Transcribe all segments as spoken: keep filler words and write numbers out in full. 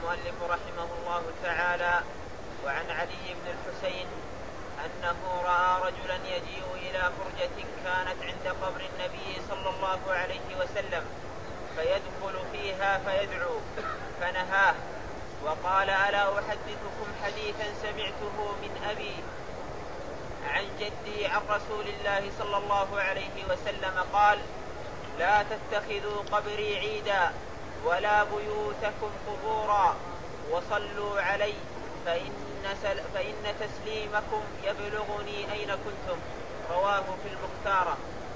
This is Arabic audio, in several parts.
المؤلف رحمه الله تعالى: وعن علي بن الحسين أنه رأى رجلا يجيء إلى فرجة كانت عند قبر النبي صلى الله عليه وسلم فيدخل فيها فيدعو فنهاه وقال: ألا أحدثكم حديثا سمعته من أبي عن جدي عن رسول الله صلى الله عليه وسلم قال: لا تتخذوا قبري عيدا ولا بيوتكم قبورا وصلوا علي فإن, سل فإن تسليمكم يبلغني أين كنتم. رواه في المختارة.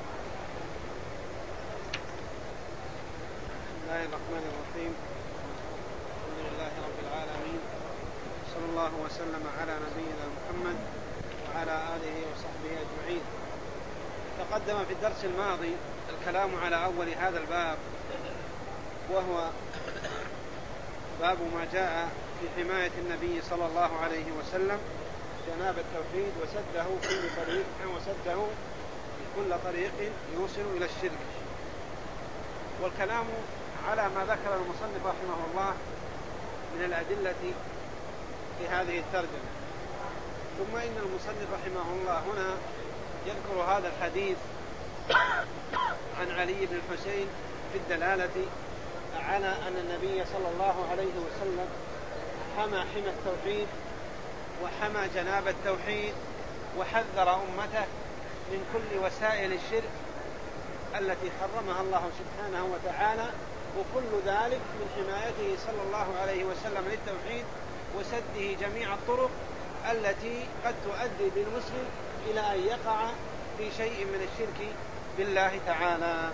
بسم الله الرحمن الرحيم. الحمد لله رب العالمين، صلى الله وسلم على نبينا محمد وعلى آله وصحبه أجمعين. تقدم في الدرس الماضي الكلام على أول هذا الباب، وهو باب ما جاء في حماية النبي صلى الله عليه وسلم جناب التوحيد وسده كل طريق وسده كل طريق يوصل إلى الشرك، والكلام على ما ذكر المصنف رحمه الله من الأدلة في هذه الترجمة. ثم إن المصنف رحمه الله هنا يذكر هذا الحديث عن علي بن الحسين في الدلالة على أن النبي صلى الله عليه وسلم حمى حمى التوحيد وحمى جناب التوحيد وحذر أمته من كل وسائل الشرك التي حرمها الله سبحانه وتعالى، وكل ذلك من حمايته صلى الله عليه وسلم للتوحيد وسده جميع الطرق التي قد تؤدي بالمسلم إلى أن يقع في شيء من الشرك بالله تعالى.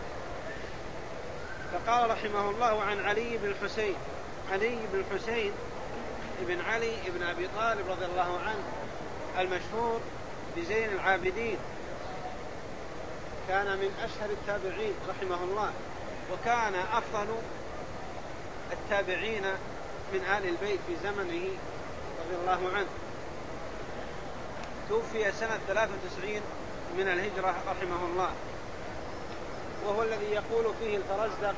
فقال رحمه الله عن علي بن الحسين. علي بن الحسين ابن علي ابن أبي طالب رضي الله عنه المشهور بزين العابدين، كان من أشهر التابعين رحمه الله، وكان أفضل التابعين من آل البيت في زمنه رضي الله عنه. توفي سنة ثلاثة وتسعين من الهجرة رحمه الله، وهو الذي يقول فيه الفرزدق: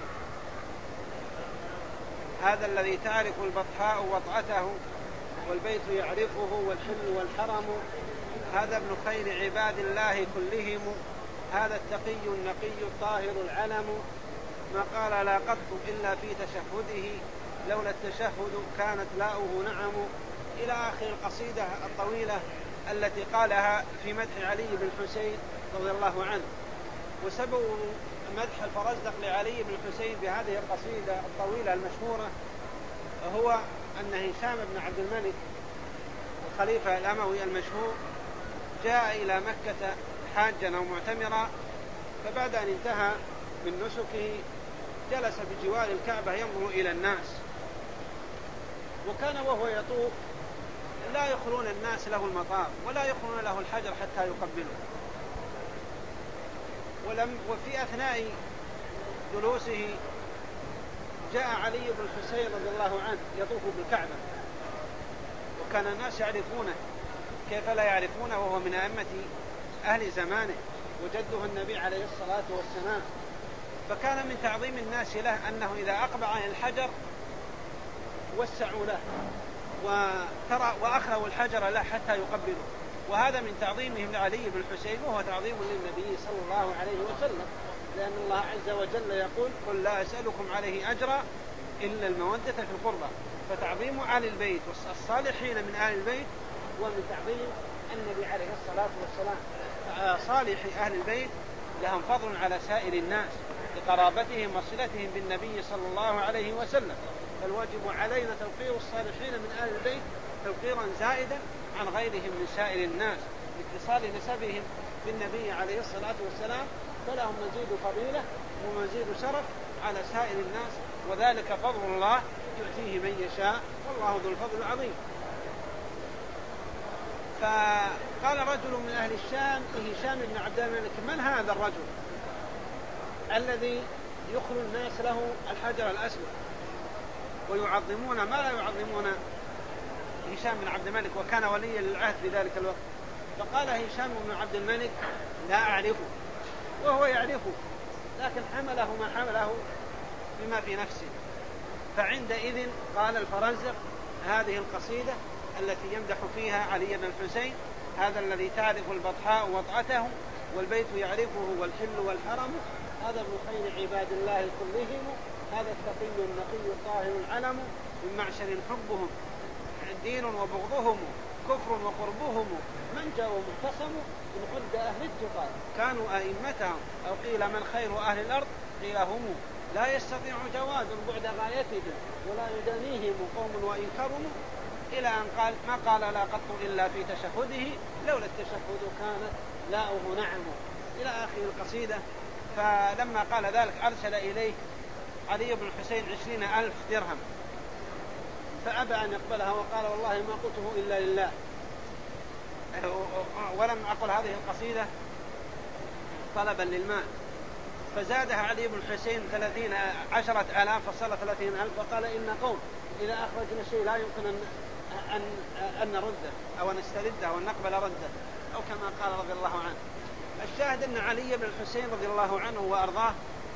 هذا الذي تعرف البطحاء وطأته والبيت يعرفه والحل والحرم، هذا ابن خير عباد الله كلهم، هذا التقي النقي الطاهر العلم، ما قال لا قط إلا في تشهده، لولا التشهد كانت لاؤه نعم، إلى آخر القصيدة الطويلة التي قالها في مدح علي بن الحسين رضي الله عنه. وسبب مدح الفرزدق لعلي بن الحسين بهذه القصيدة الطويلة المشهورة هو أن هشام بن عبد الملك الخليفة الأموي المشهور جاء إلى مكة حاجا أو معتمرا، فبعد أن انتهى من نسكه جلس بجوار الكعبة ينظر إلى الناس، وكان وهو يطوف لا يخلون الناس له المطاف ولا يخلون له الحجر حتى يقبله. ولم وفي أثناء جلوسه جاء علي بن الحسين رضي الله عنه يطوف بالكعبة، وكان الناس يعرفونه، كيف لا يعرفونه وهو من أئمة أهل زمانه وجده النبي عليه الصلاة والسلام. فكان من تعظيم الناس له أنه إذا أقبل عن الحجر وسعوا له وترى وأخلوا الحجر له حتى يقبله، وهذا من تعظيمهم لعلي بن الحسين، وهو تعظيم للنبي صلى الله عليه وسلم، لأن الله عز وجل يقول: قل لا أسألكم عليه أجرا إلا المودة في القربى. فتعظيم آل البيت والصالحين من آل البيت ومن تعظيم النبي عليه الصلاة والسلام. صالح أهل البيت لهم فضل على سائر الناس لقرابتهم وصلتهم بالنبي صلى الله عليه وسلم، فالواجب علينا توقير الصالحين من آل البيت توقيرا زائدا عن غيرهم من سائر الناس لاتصال نسبهم بالنبي عليه الصلاة والسلام، فلهم مزيد فضيلة ومزيد شرف على سائر الناس، وذلك فضل الله يؤتيه من يشاء والله ذو الفضل العظيم. فقال رجل من أهل الشام هشام بن عبد الملك: من هذا الرجل الذي يخلو الناس له الحجر الأسود ويعظمون ما لا يعظمون هشام بن عبد الملك، وكان وليا للعهد في ذلك الوقت؟ فقال هشام بن عبد الملك: لا أعرفه، وهو يعرفه، لكن حمله ما حمله بما في نفسه. فعندئذ قال الفرزدق هذه القصيدة التي يمدح فيها علي بن الحسين، هذا الذي تعرف البطحاء وطأته والبيت يعرفه والحل والحرم، هذا ابن خير عباد الله كلهم، هذا التقي النقي الطاهر العلم، من معشر حبهم دين وبغضهم كفر وقربهم، من جاءوا مقتسموا من عد أهل التقى كانوا أئمتهم، أو قيل من خير أهل الأرض قيل هم، لا يستطيع جواد بعد غايتهم ولا يدانيهم قوم وإن كرموا، إلى أن قال ما قال لا قط إلا في تشهده لولا التشهد كانت لاؤه نعم، إلى آخر القصيدة. فلما قال ذلك أرسل إليه علي بن الحسين عشرين ألف درهم، فأبى أن يقبلها وقال والله ما قلته إلا لله، ولم أقل هذه القصيدة طلبا للمال. فزادها علي بن الحسين ثلاثين عشرة آلاف فصل ثلاثين ألف، وقال إن قوم إذا أخرجنا شيء لا يمكن أن, أن, أن نرده أو نسترده أو نقبل رده، أو كما قال رضي الله عنه. الشاهد أن علي بن الحسين رضي الله عنه وأرضاه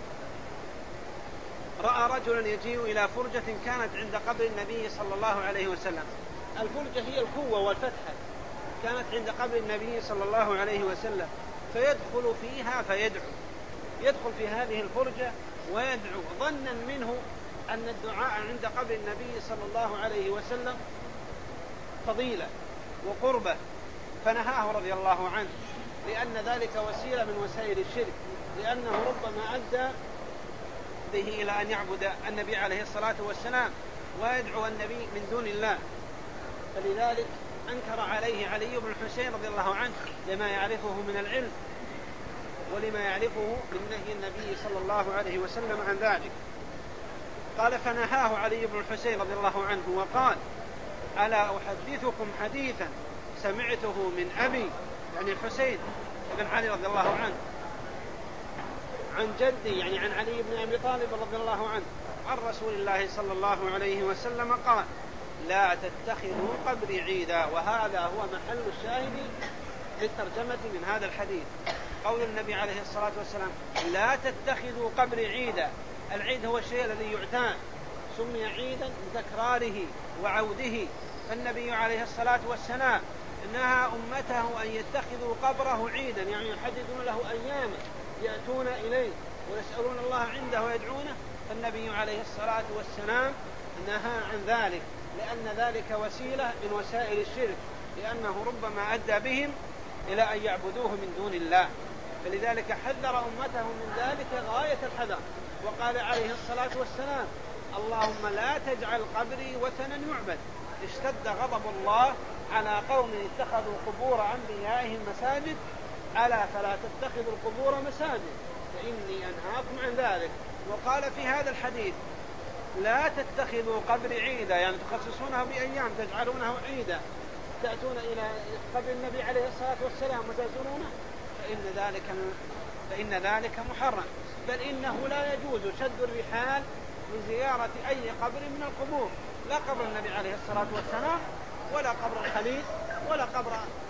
رأى رجلا يجيء إلى فرجة كانت عند قبر النبي صلى الله عليه وسلم. الفرجة هي القوة والفتحة، كانت عند قبر النبي صلى الله عليه وسلم، فيدخل فيها فيدعو، يدخل في هذه الفرجة ويدعو ظنا منه أن الدعاء عند قبر النبي صلى الله عليه وسلم فضيلة وقربة، فنهاه رضي الله عنه، لأن ذلك وسيلة من وسائل الشرك، لأنه ربما أدى به إلى أن يعبد النبي عليه الصلاة والسلام ويدعو النبي من دون الله. فلذلك أنكر عليه علي بن الحسين رضي الله عنه لما يعرفه من العلم ولما يعرفه من نهي النبي صلى الله عليه وسلم عن ذلك. قال فنهاه علي بن الحسين رضي الله عنه وقال ألا أحدثكم حديثا سمعته من أبي، يعني الحسين بن علي رضي الله عنه، عن جدي يعني عن علي بن أبي طالب رضي الله عنه، عن رسول الله صلى الله عليه وسلم قال لا تتخذوا قبري عيدا. وهذا هو محل الشاهد للترجمة من هذا الحديث، قول النبي عليه الصلاة والسلام لا تتخذوا قبري عيدا. العيد هو الشيء الذي يعتاد، سمي عيدا لتكراره وعوده، فالنبي عليه الصلاة والسلام نهى أمته أن يتخذوا قبره عيدا، يعني يحددون له أياما يأتون إليه ويسألون الله عنده ويدعونه، فالنبي عليه الصلاة والسلام نهى عن ذلك، لأن ذلك وسيلة من وسائل الشرك، لأنه ربما أدى بهم إلى أن يعبدوه من دون الله. فلذلك حذر أمته من ذلك غاية الحذر، وقال عليه الصلاة والسلام اللهم لا تجعل قبري وثنا يعبد. اشتد غضب الله على قوم اتخذوا قبور أنبيائهم مساجد، ألا فلا تتخذوا القبور مساجد فإني أنهاكم عن ذلك. وقال في هذا الحديث لا تتخذوا قبري عيدا، يعني تخصصونه بأيام تجعلونه عيدا، تأتون إلى قبر النبي عليه الصلاة والسلام وتزورونه، فإن ذلك فإن ذلك محرم، بل إنه لا يجوز شد الرحال لزيارة أي قبر من القبور، لا قبر النبي عليه الصلاة والسلام ولا قبر الخليل ولا قبر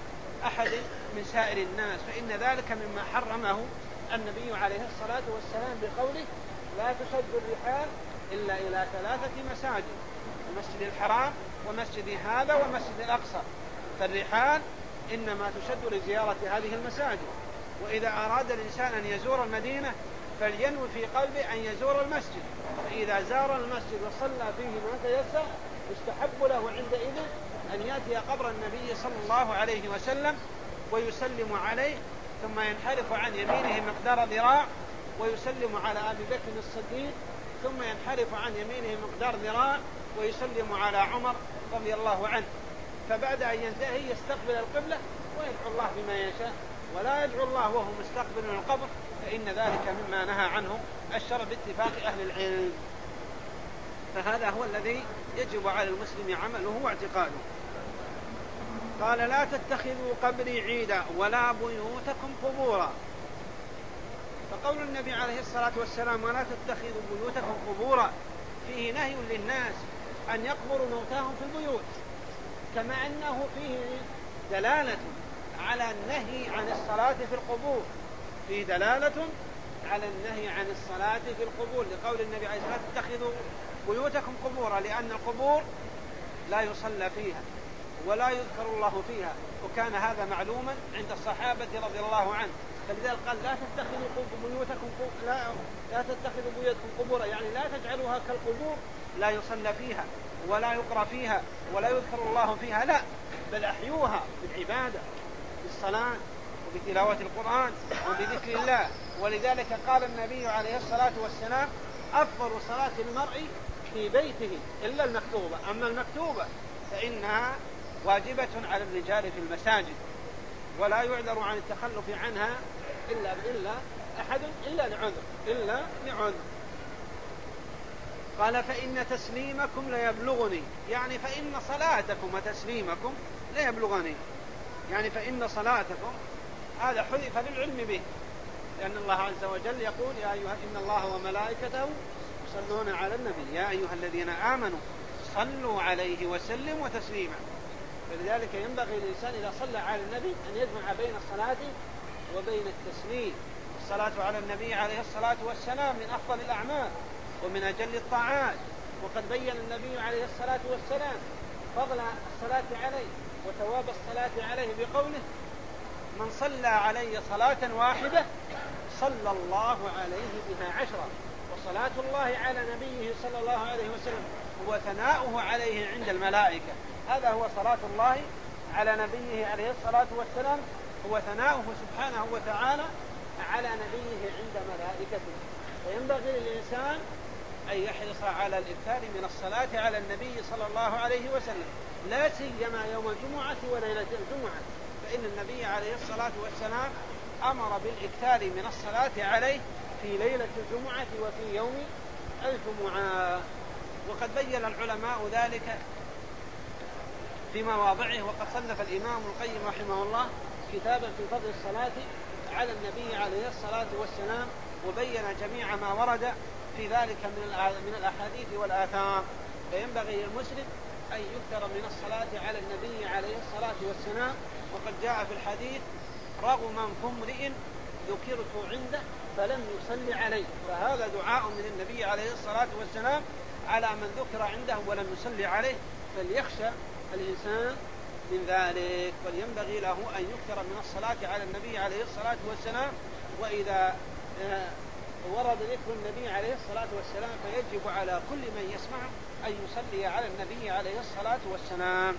أحد من سائر الناس، فإن ذلك مما حرمه النبي عليه الصلاة والسلام بقوله لا تشد الرحال إلا إلى ثلاثة مساجد، المسجد الحرام ومسجد هذا ومسجد الأقصى. فالرحال إنما تشد لزيارة هذه المساجد، وإذا أراد الإنسان أن يزور المدينة فلينوي في قلبه أن يزور المسجد، فإذا زار المسجد وصلى فيه ما تيسر يستحب له عندئذ أن يأتي قبر النبي صلى الله عليه وسلم ويسلم عليه، ثم ينحرف عن يمينه مقدار ذراع ويسلم على أبي بكر الصديق، ثم ينحرف عن يمينه مقدار ذراع ويسلم على عمر رضي الله عنه. فبعد أن ينتهي يستقبل القبلة ويدعو الله بما يشاء، ولا يدعو الله وهو مستقبل القبر، فإن ذلك مما نهى عنه الشرع باتفاق أهل العلم. فهذا هو الذي يجب على المسلم عمله واعتقاده. قال لا تتخذوا قبري عيدا ولا بيوتكم قبورا. فقول النبي عليه الصلاة والسلام ولا تتخذوا بيوتكم قبورا فيه نهي للناس أن يقبروا موتاهم في البيوت، كما أنه فيه دلالة على النهي عن الصلاة في القبور، فيه دلالة على النهي عن الصلاة في القبور، لقول النبي عليه الصلاة والسلام اتخذوا بيوتكم قبورا، لأن القبور لا يصلى فيها ولا يذكر الله فيها، وكان هذا معلوما عند الصحابة رضي الله عنه. فلذلك قال لا تتخذوا بيوتكم لا, لا تتخذوا بيوتكم قبورا، يعني لا تجعلوها كالقبور لا يصلى فيها ولا يقرأ فيها ولا يذكر الله فيها، لا، بل أحيوها بالعبادة بالصلاة وبتلاوة القرآن وبذكر الله. ولذلك قال النبي عليه الصلاة والسلام أفضل صلاة المرء في بيته إلا المكتوبة، أما المكتوبة فإنها واجبة على الرجال في المساجد، ولا يعذر عن التخلف عنها إلا إلا أحد إلا لعذر إلا لعذر. قال فإن تسليمكم ليبلغني، يعني فإن صلاتكم وتسليمكم ليبلغني، يعني فإن صلاتكم هذا حذف للعلم به، لأن الله عز وجل يقول يا أيها إن الله وملائكته يصلون على النبي يا أيها الذين آمنوا صلوا عليه وسلموا تسليما. فلذلك ينبغي للإنسان إذا صلى على النبي أن يجمع بين الصلاة وبين التسليم. الصلاة على النبي عليه الصلاة والسلام من أفضل الأعمال ومن أجل الطاعات، وقد بين النبي عليه الصلاة والسلام فضل الصلاة عليه وثواب الصلاة عليه بقوله من صلى علي صلاة واحدة صلى الله عليه بها عشرا. وصلاة الله على نبيه صلى الله عليه وسلم هو ثناؤه عليه عند الملائكة، هذا هو صلاة الله على نبيه عليه الصلاة والسلام، هو ثناؤه سبحانه وتعالى على نبيه عند ملائكته. فينبغي للإنسان أن يحرص على الإكثار من الصلاة على النبي صلى الله عليه وسلم، لا سيما يوم الجمعة وليلة الجمعة، فإن النبي عليه الصلاة والسلام أمر بالإكثار من الصلاة عليه في ليلة الجمعة وفي يوم الجمعة. وقد بين العلماء ذلك في مواضعه، وقد صنف الإمام القيم رحمه الله كتابا في فضل الصلاة على النبي عليه الصلاة والسلام، وبين جميع ما ورد في ذلك من الأحاديث والآثار. فينبغي للمسلم أن يكثر من الصلاة على النبي عليه الصلاة والسلام. وقد جاء في الحديث رغما في امرئ ذكرت عنده فلم يصلي عليه، فهذا دعاء من النبي عليه الصلاة والسلام على من ذكر عنده ولم يصلي عليه، فليخشى الإنسان من ذلك، ولينبغي له أن يكثر من الصلاة على النبي عليه الصلاة والسلام. وإذا ورد ذكر النبي عليه الصلاة والسلام فيجب على كل من يسمع أن يصلي على النبي عليه الصلاة والسلام.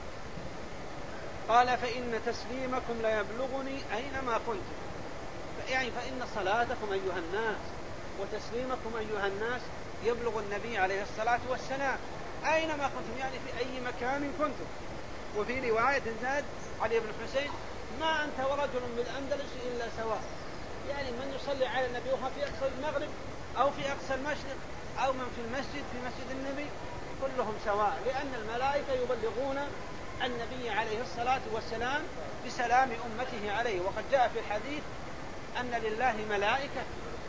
قال فإن تسليمكم ليبلغني أينما كنتم، يعني فإن صلاتكم أيها الناس وتسليمكم أيها الناس يبلغ النبي عليه الصلاة والسلام أينما كنتم، يعني في أي مكان كنتم. وفي رواية زاد علي بن الحسين ما أنت ورجل بالأندلس إلا سواء، يعني من يصلي على النبي وهو في أقصى المغرب أو في أقصى المشرق أو من في المسجد في مسجد النبي كلهم سواء، لأن الملائكة يبلغون النبي عليه الصلاة والسلام بسلام أمته عليه. وقد جاء في الحديث أن لله ملائكة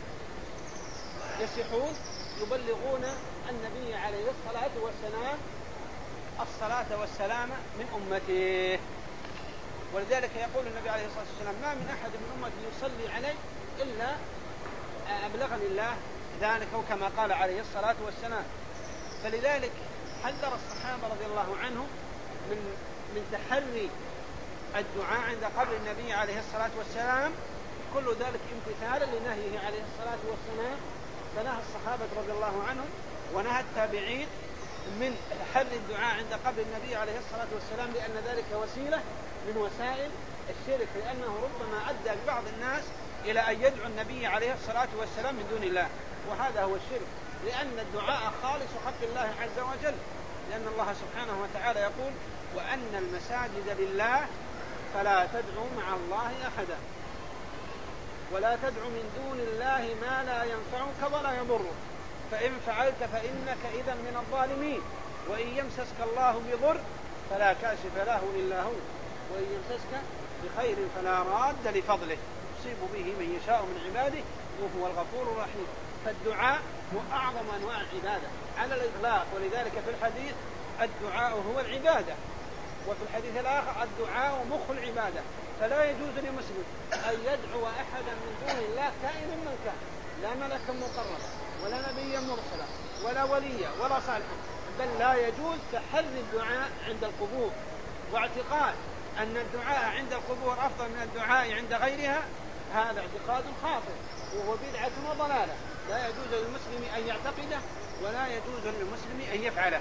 يسحون يبلغون النبي عليه الصلاة والسلام الصلاة والسلام من أمته. ولذلك يقول النبي عليه الصلاة والسلام ما من أحد من أمتي يصلي علي إلا أبلغني الله ذلك، كما قال عليه الصلاة والسلام. فلذلك حذر الصحابة رضي الله عنهم من من تحري الدعاء عند قبر النبي عليه الصلاة والسلام، كل ذلك امتثالا لنهيه عليه الصلاة والسلام. فنهى الصحابة رضي الله عنهم ونهى التابعين من تحري الدعاء عند قبر النبي عليه الصلاة والسلام، لأن ذلك وسيلة من وسائل الشرك، لأنه ربما أدى ببعض الناس إلى أن يدعو النبي عليه الصلاة والسلام من دون الله، وهذا هو الشرك، لأن الدعاء خالص حق الله عز وجل، لأن الله سبحانه وتعالى يقول وأن المساجد لله فلا تدعوا مع الله أحدا ولا تدعوا من دون الله ما لا ينفعك ولا يضرك فإن فعلت فإنك إذا من الظالمين وإن يمسسك الله بضر فلا كاشف له إلا هو وإن يمسسك بخير فلا راد لفضله يصيب به من يشاء من عباده وهو الغفور الرحيم. فالدعاء هو أعظم أنواع العبادة على الإطلاق، ولذلك في الحديث الدعاء هو العبادة، وفي الحديث الآخر الدعاء مخ العبادة. فلا يجوز لمسلم أن يدعو أحدا من دون الله كائنا من كان، لا ملكا مقربا ولا نبيا مرسلا ولا وليا ولا صالحا، بل لا يجوز تحري الدعاء عند القبور، واعتقاد أن الدعاء عند القبور أفضل من الدعاء عند غيرها، هذا اعتقاد خاطئ وهو بدعة وضلالة، لا يجوز للمسلم أن يعتقده ولا يجوز للمسلم أن يفعله.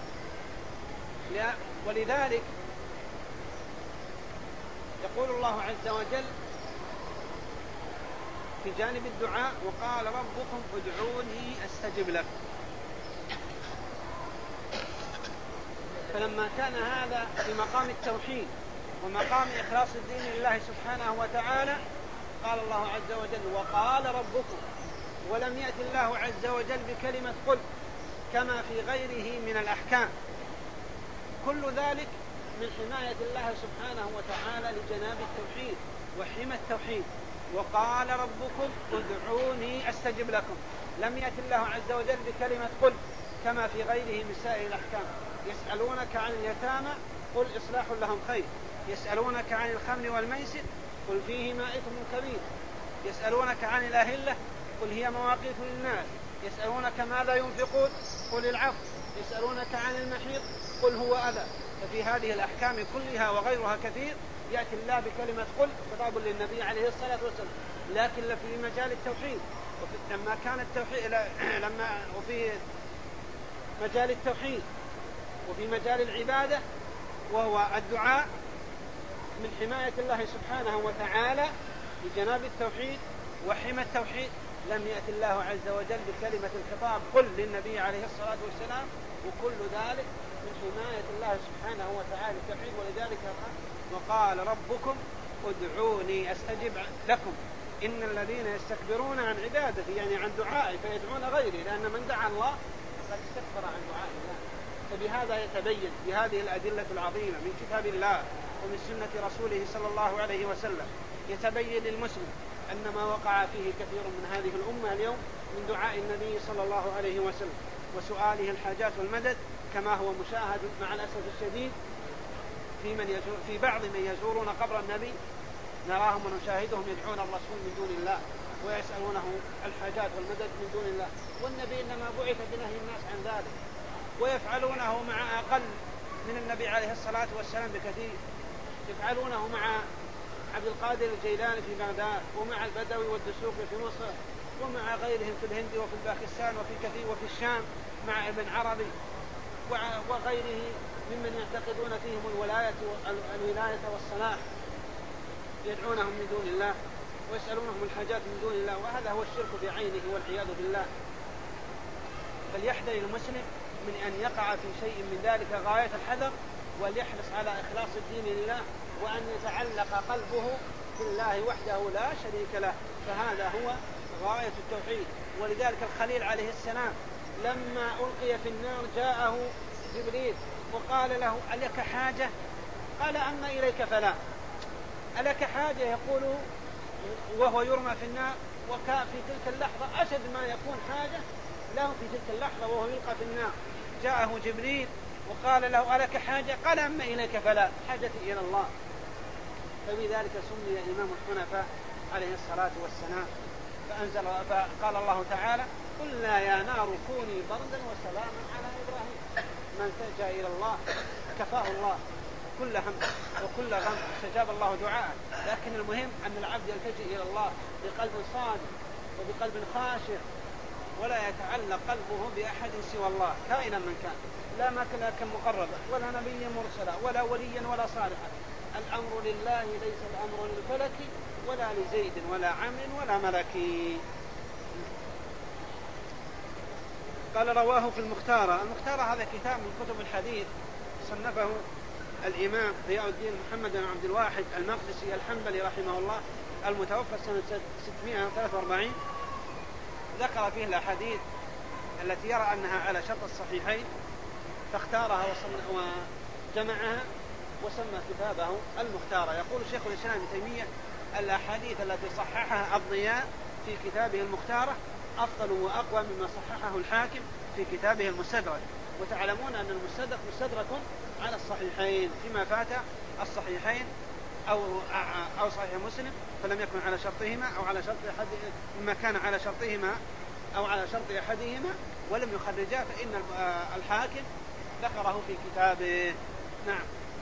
ولذلك يقول الله عز وجل في جانب الدعاء: وقال ربكم ادعوني أستجب لكم. فلما كان هذا في مقام التوحيد ومقام إخلاص الدين لله سبحانه وتعالى، قال الله عز وجل: وقال ربكم، ولم يأتي الله عز وجل بكلمة قل كما في غيره من الأحكام. كل ذلك من حماية الله سبحانه وتعالى لجناب التوحيد وحمى التوحيد. وقال ربكم ادعوني أستجب لكم. لم يأتي الله عز وجل بكلمة قل كما في غيره من سائر الأحكام. يسألونك عن اليتامى قل إصلاح لهم خير، يسألونك عن الخمر والميسر قل فيهما إثم كبير، يسألونك عن الأهلة قل هي مواقيت للناس، يسألونك ماذا ينفقون قل العفو، يسألونك عن المحيط قل هو أذى. ففي هذه الأحكام كلها وغيرها كثير يأتي الله بكلمة قل خطاب للنبي عليه الصلاة والسلام. لكن في مجال التوحيد لما كان التوحيد لما وفي مجال التوحيد وفي مجال العبادة وهو الدعاء من حماية الله سبحانه وتعالى لجناب التوحيد وحمى التوحيد، لم يأتي الله عز وجل بكلمة الخطاب قل للنبي عليه الصلاة والسلام، وكل ذلك من حماية الله سبحانه وتعالى التوحيد. ولذلك وقال ربكم ادعوني أستجب لكم إن الذين يستكبرون عن عبادتي، يعني عن دعائي، فيدعون غيري، لأن من دعا الله فقد استكبر عن دعاء الله. فبهذا يتبين بهذه الأدلة العظيمة من كتاب الله ومن سنة رسوله صلى الله عليه وسلم، يتبين للمسلم أن ما وقع فيه كثير من هذه الأمة اليوم من دعاء النبي صلى الله عليه وسلم وسؤاله الحاجات والمدد، كما هو مشاهد مع الأسف الشديد في, من يزور في بعض من يزورون قبر النبي، نراهم ونشاهدهم يدعون الرسول من دون الله ويسألونه الحاجات والمدد من دون الله، والنبي إنما بعث بنهي الناس عن ذلك، ويفعلونه مع أقل من النبي عليه الصلاة والسلام بكثير. يفعلونه مع عبد القادر الجيلاني في بغداد، ومع البدوي والدسوقي في مصر، ومع غيرهم في الهند وفي باكستان وفي كثير وفي الشام مع ابن عربي وغيره ممن يعتقدون فيهم الولاية الولاية والصلاح، يدعونهم من دون الله ويسألونهم الحاجات من دون الله، وهذا هو الشرك بعينه والعياذ بالله. فليحذر المسلم من أن يقع في شيء من ذلك غاية الحذر، وليحرص على إخلاص الدين لله، وأن يتعلق قلبه بالله وحده لا شريك له، فهذا هو غاية التوحيد. ولذلك الخليل عليه السلام لما ألقي في النار جاءه جبريل وقال له ألك حاجة؟ قال أما إليك فلا. ألك حاجة يقول وهو يرمى في النار، وكان في تلك اللحظة أشد ما يكون حاجة له في تلك اللحظة وهو يلقى في النار. جاءه جبريل وقال له ألك حاجة؟ قال أما إليك فلا، حاجتي إلى الله. فبذلك سمي إمام الحنفاء عليه الصلاة والسلام. فأنزل فقال الله تعالى قلنا يا نار كوني بردا وسلاما على إبراهيم. من تلجأ إلى الله كفاه الله كل هم وكل غم، استجاب الله دعاءه. لكن المهم أن العبد يلتجئ إلى الله بقلب صادق وبقلب خاشع، ولا يتعلق قلبه بأحد سوى الله كائنا من كان، لا ملكا مقربا ولا نبيا مرسلا ولا وليا ولا صالحا. الأمر لله ليس الأمر للفلك ولا لزيد ولا عمرو ولا ملك. قال رواه في المختارة. المختارة هذا كتاب من كتب الحديث صنفه الإمام ضياء الدين محمد بن عبد الواحد المقدسي الحنبلي رحمه الله، المتوفى سنة ستمائة وثلاثة وأربعين. ذكر فيه الأحاديث التي يرى أنها على شرط الصحيحين، فاختارها وجمعها وسمى كتابه المختارة. يقول شيخ الإسلام ابن تيمية الأحاديث التي صححها الضياء في كتابه المختارة أفضل وأقوى مما صححه الحاكم في كتابه المستدرك. وتعلمون أن المستدرك مستدرك على الصحيحين فيما فات الصحيحين أو أو صحيح مسلم فلم يكن على شرطهما، أو على شرط أحد مما كان على شرطهما أو على شرط أحدهما ولم يخرجاه، فإن الحاكم ذكره في كتابه. نعم.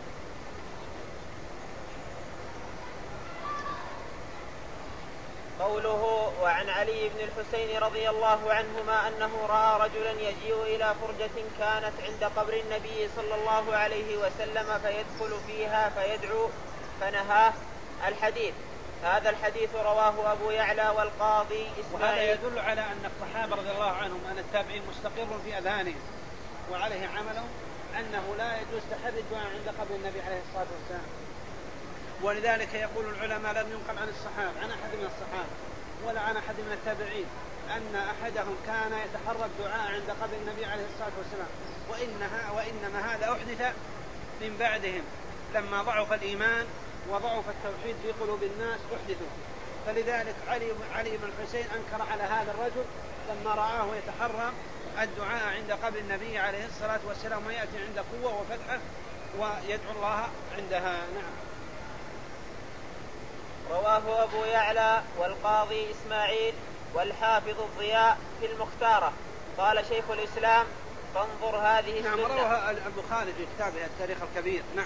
قوله وعن علي بن الحسين رضي الله عنهما أنه رأى رجلا يجيء إلى فرجة كانت عند قبر النبي صلى الله عليه وسلم فيدخل فيها فيدعو فنهاه. الحديث. هذا الحديث رواه أبو يعلى والقاضي إسماعيل. وهذا يدل على أن الصحابة رضي الله عنهم أن التابعين مستقر في أذهانهم وعليه عملهم أنه لا يجوز تحري الدعاء عند قبر النبي عليه الصلاة والسلام. ولذلك يقول العلماء لم ينقل عن الصحابة عن أحد من الصحابة ولا عن أحد من التابعين أن أحدهم كان يتحرى الدعاء عند قبر النبي عليه الصلاة والسلام، وإنها وإنما هذا أحدث من بعدهم لما ضعف الإيمان وضعف التوحيد في قلوب الناس أحدثوا. فلذلك علي, علي بن الحسين أنكر على هذا الرجل لما رآه يتحرى الدعاء عند قبر النبي عليه الصلاة والسلام ويأتي عند قوة وفتحة ويدعو الله عندها. نعم. رواه أبو يعلى والقاضي إسماعيل والحافظ الضياء في المختارة. قال شيخ الإسلام فانظر هذه السنة. نعم. رواه البخاري في كتابه التاريخ الكبير. نعم.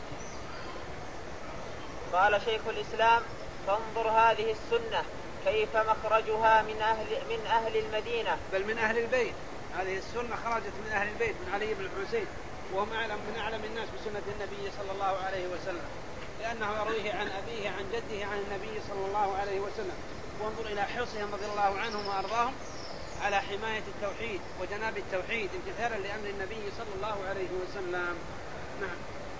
قال شيخ الإسلام فانظر هذه السنة كيف مخرجها من أهل, من أهل المدينة بل من أهل البيت. هذه السنة خرجت من أهل البيت من علي بن الحسين، وهم أعلم من أعلم الناس بسنة النبي صلى الله عليه وسلم، لأنه يرويه عن أبيه عن جده عن النبي صلى الله عليه وسلم. وانظر إلى حرصهم رضي الله عنهم وأرضاهم على حماية التوحيد وجناب التوحيد امتثالا لأمر النبي صلى الله عليه وسلم. نعم.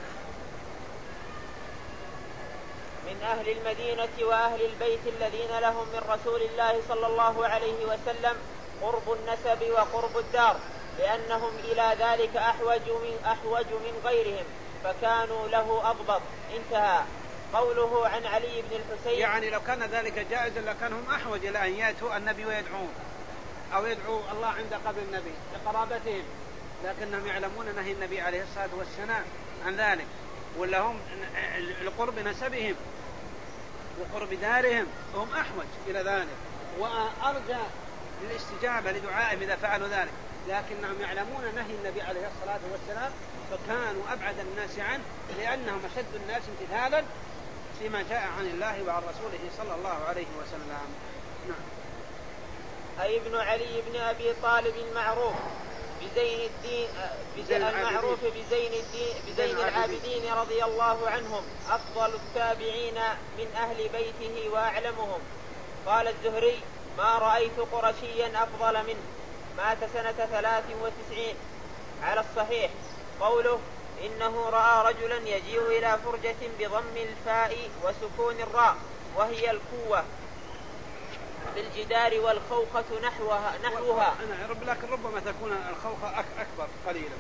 من أهل المدينة وأهل البيت الذين لهم من رسول الله صلى الله عليه وسلم قرب النسب وقرب الدار، لأنهم إلى ذلك أحوج من, أحوج من غيرهم فكانوا له أضبط. انتهى. قوله عن علي بن الحسين يعني لو كان ذلك جائزا لكانهم أحوج إلى أن يأتوا النبي ويدعون أو يدعو الله عند قبر النبي لقرابتهم، لكنهم يعلمون نهي النبي عليه الصلاة والسلام عن ذلك، ولا هم لقرب نسبهم وقرب دارهم هم أحوج إلى ذلك وأرجى للاستجابة لدعائهم إذا فعلوا ذلك، لكنهم يعلمون نهي النبي عليه الصلاة والسلام فكانوا أبعد الناس عنه لأنهم أشد الناس امتثالا فيما جاء عن الله وعن رسوله صلى الله عليه وسلم. نعم. أي ابن علي بن أبي طالب المعروف بزين الدين بزين المعروف بزين الدين بزين العابدين رضي الله عنهم أفضل التابعين من أهل بيته وأعلمهم. قال الزهري ما رأيت قرشيا أفضل منه، مات سنة ثلاث وتسعين على الصحيح. قوله إنه رأى رجلا يجيء إلى فرجة بضم الفاء وسكون الراء وهي الكوة بالجدار والخوخة نحوها نحوها لكن ربما تكون الخوخة أكبر قليلا،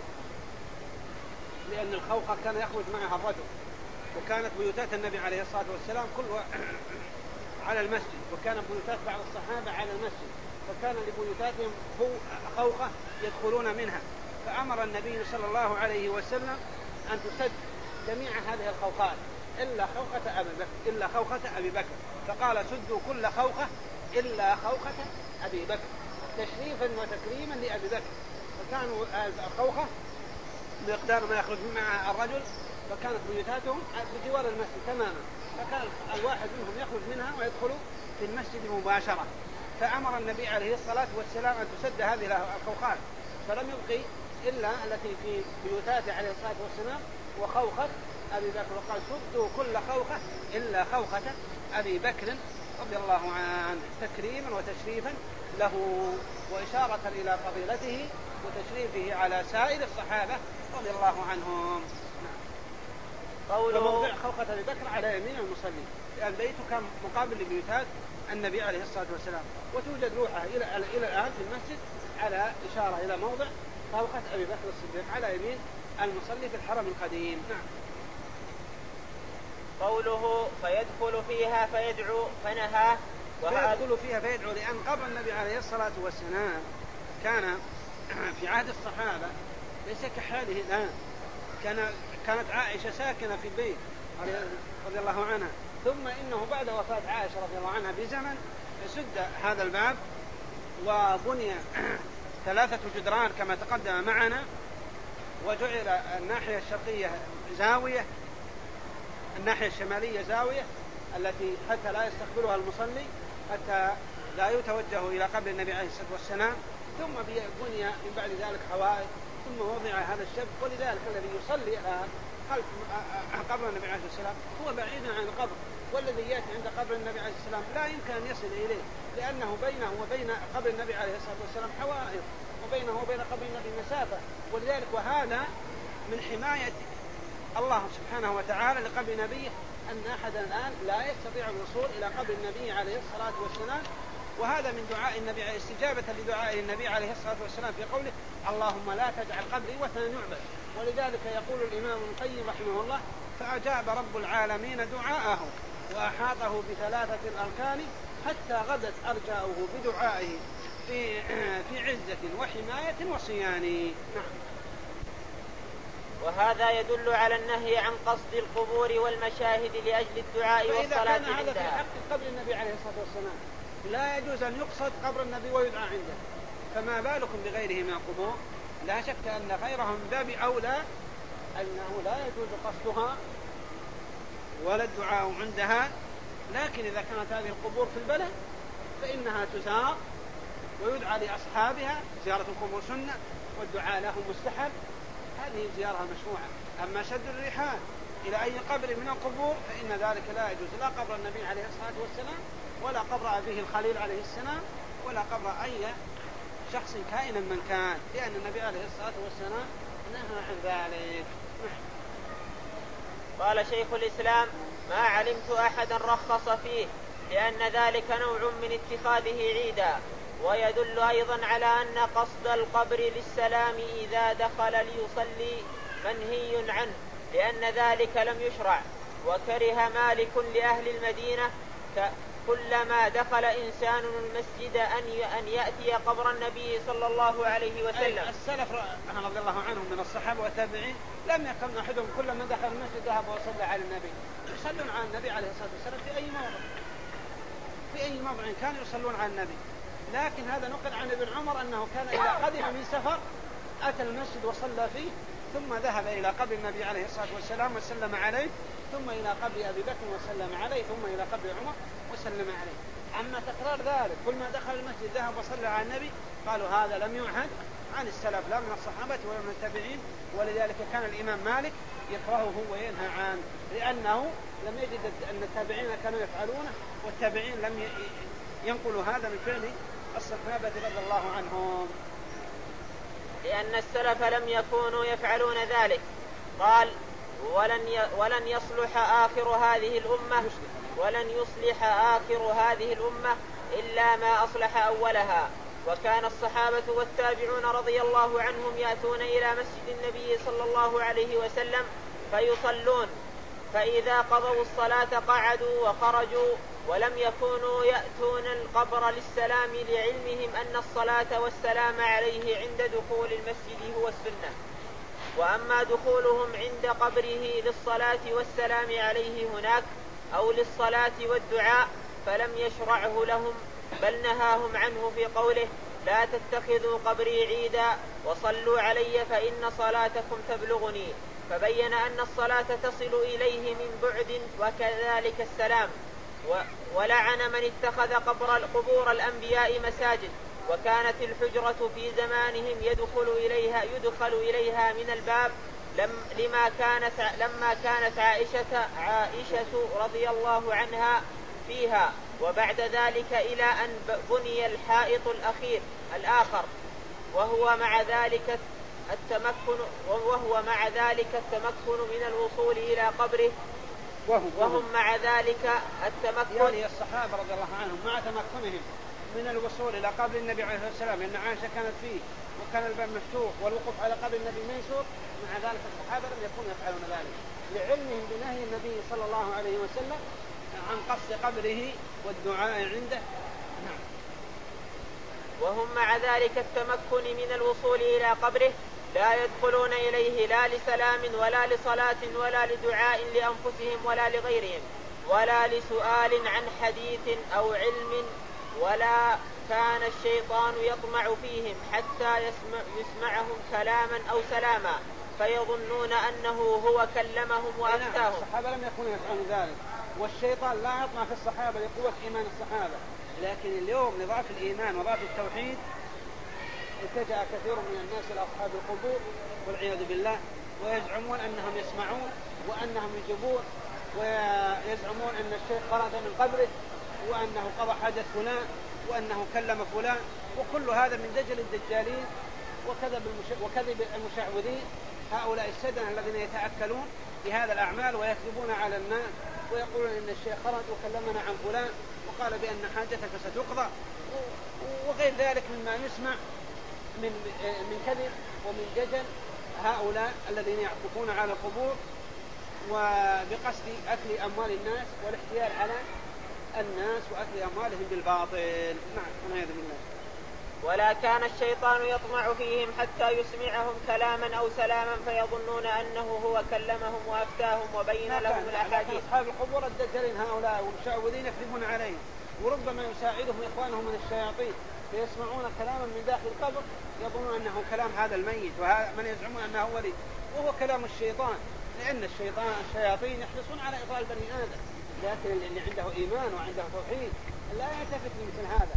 لأن الخوخة كان يخرج معها الرجل، وكانت بيوتات النبي عليه الصلاة والسلام كلها على المسجد، وكانت بيوتات بعض الصحابة على المسجد، فكان لبيوتاتهم خوخة يدخلون منها، فأمر النبي صلى الله عليه وسلم أن تسد جميع هذه الخوخات إلا خوخة أبي بكر إلا خوخة أبي بكر فقال سدوا كل خوخة إلا خوخة أبي بكر تشريفا وتكريما لأبي بكر. فكانوا الخوخة بمقدار ما يخرج مع الرجل، فكانت بيوتاتهم بجوار المسجد تماما، فكان الواحد منهم يخرج منها ويدخل في المسجد مباشرة. فأمر النبي عليه الصلاة والسلام أن تسد هذه الخوخات، فلم يبقي إلا التي في بيوتاته عليه الصلاة والسلام وخوخة أبي بكر، وقال سدوا كل خوخة إلا خوخة أبي بكر رضي الله عنه تكريما وتشريفا له وإشارة إلى فضيلته وتشريفه على سائر الصحابة رضي الله عنهم. فموضع خوخة أبي بكر على يمين المصلي، لأن بيته كان مقابل لبيوتات النبي عليه الصلاة والسلام، وتوجد لوحة إلى إلى الآن في المسجد على إشارة إلى موضع خوخة أبي بكر الصديق على يمين المصلي في الحرم القديم. نعم. قوله فيدخل فيها فيدعو فنهى فيدخل فيها فيدعو، لأن قبر النبي عليه الصلاة والسلام كان في عهد الصحابة ليس كحاله الآن، كان كانت عائشة ساكنة في البيت رضي الله عنها، ثم إنه بعد وفاة عائشة رضي الله عنها بزمن سد هذا الباب وبني ثلاثة جدران كما تقدم معنا، وجعل الناحية الشرقية زاوية، الناحية الشمالية زاوية التي حتى لا يستقبلها المصلي، حتى لا يتوجه إلى قبر النبي عليه الصلاة والسلام. ثم بني من بعد ذلك حوائط، ثم وضع هذا الشبك، ولذلك الذي يصلي خلف قبر النبي عليه الصلاة والسلام هو بعيد عن القبر، والذي يأتي عند قبر النبي عليه الصلاة والسلام لا يمكن أن يصل إليه، لأنه بينه وبين قبر النبي عليه الصلاة والسلام حوائط، وبينه وبين قبر النبي مسافة. ولذلك وهذا من حماية الله سبحانه وتعالى لقبر نبيه، أن أحد الآن لا يستطيع الوصول إلى قبر النبي عليه الصلاة والسلام. وهذا من دعاء النبي استجابة لدعاء النبي عليه الصلاة والسلام في قوله اللهم لا تجعل قبري وثنا يعبد. ولذلك يقول الإمام ابن القيم رحمه الله فأجاب رب العالمين دعاءه وأحاطه بثلاثة الأركان حتى غدت أرجاؤه بدعائه في في عزة وحماية وصيان. نعم. وهذا يدل على النهي عن قصد القبور والمشاهد لأجل الدعاء والصلاة عندها. فإذا كان هذا في حق قبر النبي عليه الصلاة والسلام لا يجوز أن يقصد قبر النبي ويدعى عنده، فما بالكم بغيره من القبور؟ لا شك أن غيرهم من باب أولى أنه لا يجوز قصدها ولا الدعاء عندها. لكن إذا كانت هذه القبور في البلد فإنها تزار ويدعى لأصحابها، زيارة القبور سنة والدعاء لهم مستحب، هذه زيارة مشروعة. أما شد الرحال إلى أي قبر من القبور فإن ذلك لا يجوز، لا قبر النبي عليه الصلاة والسلام ولا قبر أبيه الخليل عليه السلام ولا قبر أي شخص كائنا من كان، لأن النبي عليه الصلاة والسلام نهى عن ذلك. قال شيخ الإسلام ما علمت أحدا رخص فيه، لأن ذلك نوع من اتخاذه عيدا. ويدل أيضا على أن قصد القبر للسلام إذا دخل ليصلي منهي عنه، لأن ذلك لم يشرع. وكره مالك لأهل المدينة كلما دخل إنسان المسجد أن يأتي قبر النبي صلى الله عليه وسلم. السلف رضي الله عنهم من الصحابة والتابعين لم يكن أحدهم كلما دخل المسجد ذهب وصلى على النبي، يصلون على النبي عليه الصلاة والسلام في أي موضع، في أي موضع كانوا يصلون على النبي. لكن هذا نقل عن ابن عمر أنه كان إذا قدم من سفر أتى المسجد وصلى فيه، ثم ذهب إلى قبر النبي عليه الصلاة والسلام وسلم عليه، ثم إلى قبر أبي بكر وسلم عليه، ثم إلى قبر عمر وسلم عليه. أما تكرار ذلك كل ما دخل المسجد ذهب وصلى على النبي، قالوا هذا لم يعهد عن السلف لا من الصحابة ولا من التابعين. ولذلك كان الإمام مالك يكرهه وينهى عنه، لأنه لم يجد أن التابعين كانوا يفعلونه، والتابعين لم ينقلوا هذا من فعل الصحابة رضي الله عنهم، لأن السلف لم يكونوا يفعلون ذلك. قال ولن ولن يصلح آخر هذه الأمة ولن يصلح آخر هذه الأمة إلا ما أصلح أولها. وكان الصحابة والتابعون رضي الله عنهم يأتون إلى مسجد النبي صلى الله عليه وسلم فيصلون، فإذا قضوا الصلاة قعدوا وخرجوا، ولم يكونوا يأتون القبر للسلام لعلمهم أن الصلاة والسلام عليه عند دخول المسجد هو السنة. وأما دخولهم عند قبره للصلاة والسلام عليه هناك أو للصلاة والدعاء فلم يشرعه لهم، بل نهاهم عنه في قوله لا تتخذوا قبري عيدا وصلوا علي فإن صلاتكم تبلغني. فبين أن الصلاة تصل إليه من بعد وكذلك السلام. ولعن من اتخذ قبر قبور الأنبياء مساجد. وكانت الحجرة في زمانهم يدخل إليها يدخل إليها من الباب لما كانت لما كانت عائشة عائشة رضي الله عنها فيها، وبعد ذلك إلى أن بني الحائط الأخير الآخر، وهو مع ذلك التمكن وهو مع ذلك التمكن من الوصول إلى قبره وهم مع ذلك التمكن يعني الصحابة رضي الله عنهم مع تمكنهم من الوصول إلى قبر النبي عليه الصلاة والسلام، لأن عائشة كانت فيه وكان الباب مفتوح والوقوف على قبر النبي ميسور، مع ذلك الصحابة لم يكونوا يفعلون ذلك لعلمهم بنهي النبي صلى الله عليه وسلم عن قصد قبره والدعاء عنده. نعم. وهم مع ذلك التمكن من الوصول إلى قبره لا يدخلون إليه لا لسلام ولا لصلاة ولا لدعاء لأنفسهم ولا لغيرهم ولا لسؤال عن حديث أو علم ولا كان الشيطان يطمع فيهم حتى يسمع يسمعهم كلاما أو سلاما فيظنون أنه هو كلمهم وأفتاهم. الصحابة لم يكونوا يفعلون ذلك، والشيطان لا يطمع في الصحابة لقوة إيمان الصحابة، لكن اليوم لضعف الإيمان وضعف التوحيد اتجه كثير من الناس إلى أصحاب القبور والعياذ بالله، ويزعمون أنهم يسمعون وأنهم يجيبون، ويزعمون أن الشيخ خرج من قبره وأنه قضى حاجة فلان وأنه كلم فلان، وكل هذا من دجل الدجالين وكذب, المش... وكذب المشعوذين، هؤلاء السدنة الذين يتأكلون بهذا الأعمال ويكذبون على الناس ويقولون إن الشيخ خرج وكلمنا عن فلان وقال بأن حاجتك ستقضى وغير ذلك مما يسمع من من كذب ومن دجل هؤلاء الذين يعكفون على القبور وبقصد أكل أموال الناس والاحتيال على الناس وأكل أموالهم بالباطل. نعم والعياذ بالله. ولا كان الشيطان يطمع فيهم حتى يسمعهم كلاما أو سلاما فيظنون أنه هو كلمهم وأفتاهم وبين لهم الأحاديث. أصحاب القبور الدجالين هؤلاء والمشعوذين يكذبون عليهم، وربما يساعدهم إخوانهم من الشياطين فيسمعون كلاما من داخل القبر يظنون أنه كلام هذا الميت وهذا من يزعمون أنه ولي، وهو كلام الشيطان، لأن الشيطان الشياطين يحرصون على إضلال بني آدم، لكن اللي عنده إيمان وعنده توحيد لا يلتفت لمثل هذا.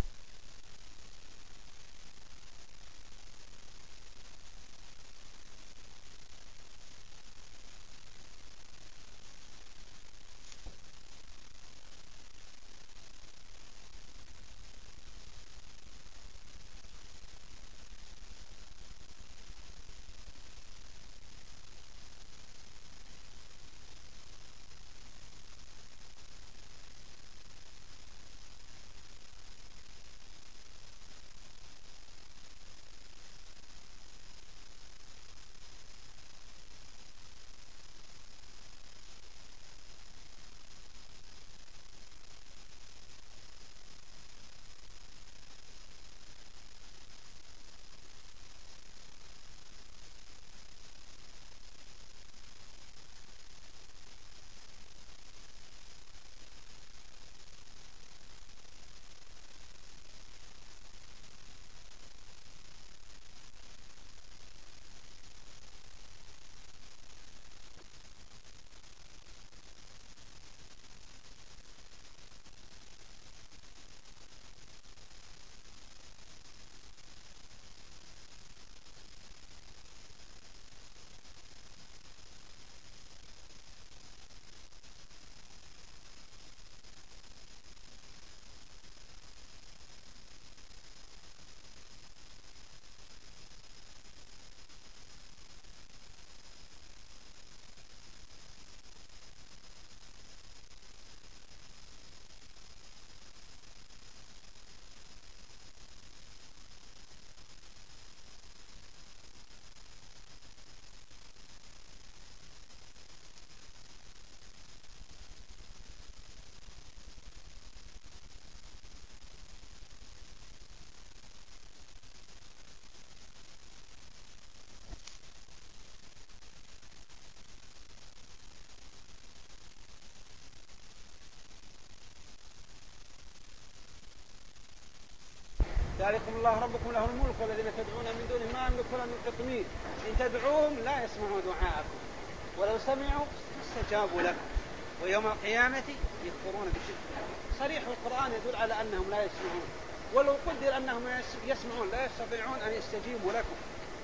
ذلكم الله ربكم له الملك والذين تدعون من دونه ما يملكون من قطمير إن تدعوهم لا يسمعوا دعاءكم ولو سمعوا استجابوا لكم ويوم القيامة يكفرون بشرككم. صريح القرآن يدل على أنهم لا يسمعون، ولو قدر أنهم يسمعون لا يستطيعون أن يستجيبوا لكم.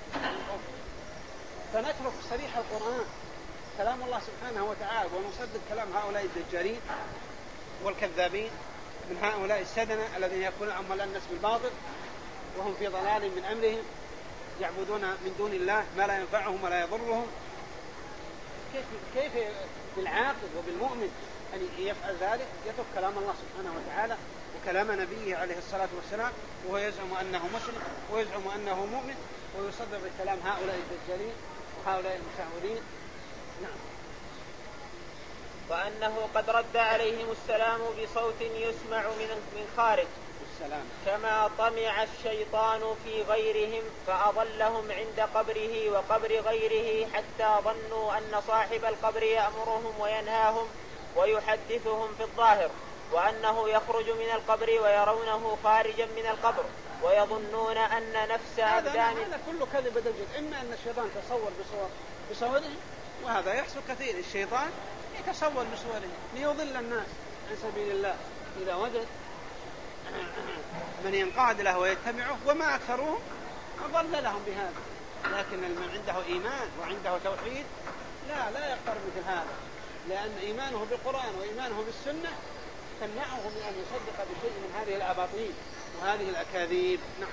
فنترك صريح القرآن كلام الله سبحانه وتعالى ونصدق كلام هؤلاء الدجالين والكذابين من هؤلاء السدنة الذين يكونون أموال الناس بالباطل وهم في ضلال من أمرهم يعبدون من دون الله ما لا ينفعهم ولا يضرهم. كيف كيف بالعاقل وبالمؤمن أن يفعل ذلك؟ يترك كلام الله سبحانه وتعالى وكلام نبيه عليه الصلاة والسلام وهو يزعم أنه مسلم ويزعم أنه مؤمن ويصدق بكلام هؤلاء الدجالين وهؤلاء المشعوذين. نعم. وأنه قد رد عليهم السلام بصوت يسمع من خارج السلام. كما طمع الشيطان في غيرهم فأضلهم عند قبره وقبر غيره حتى ظنوا أن صاحب القبر يأمرهم وينهاهم ويحدثهم في الظاهر وأنه يخرج من القبر ويرونه خارجا من القبر ويظنون أن نفس أبدان. هذا كله كذب دجل. إما أن الشيطان تصور بصور بصوره، وهذا يحصل كثير، الشيطان يتصور بصوره ليضل الناس عن سبيل الله إذا وجد من ينقاد له ويتبعه، وما أكثرهم أضل لهم بهذا. لكن من عنده إيمان وعنده توحيد لا لا يقتر مثل هذا، لأن إيمانه بالقرآن وإيمانه بالسنة تمنعه من أن يصدق بشيء من هذه الأباطيل وهذه الأكاذيب. نعم.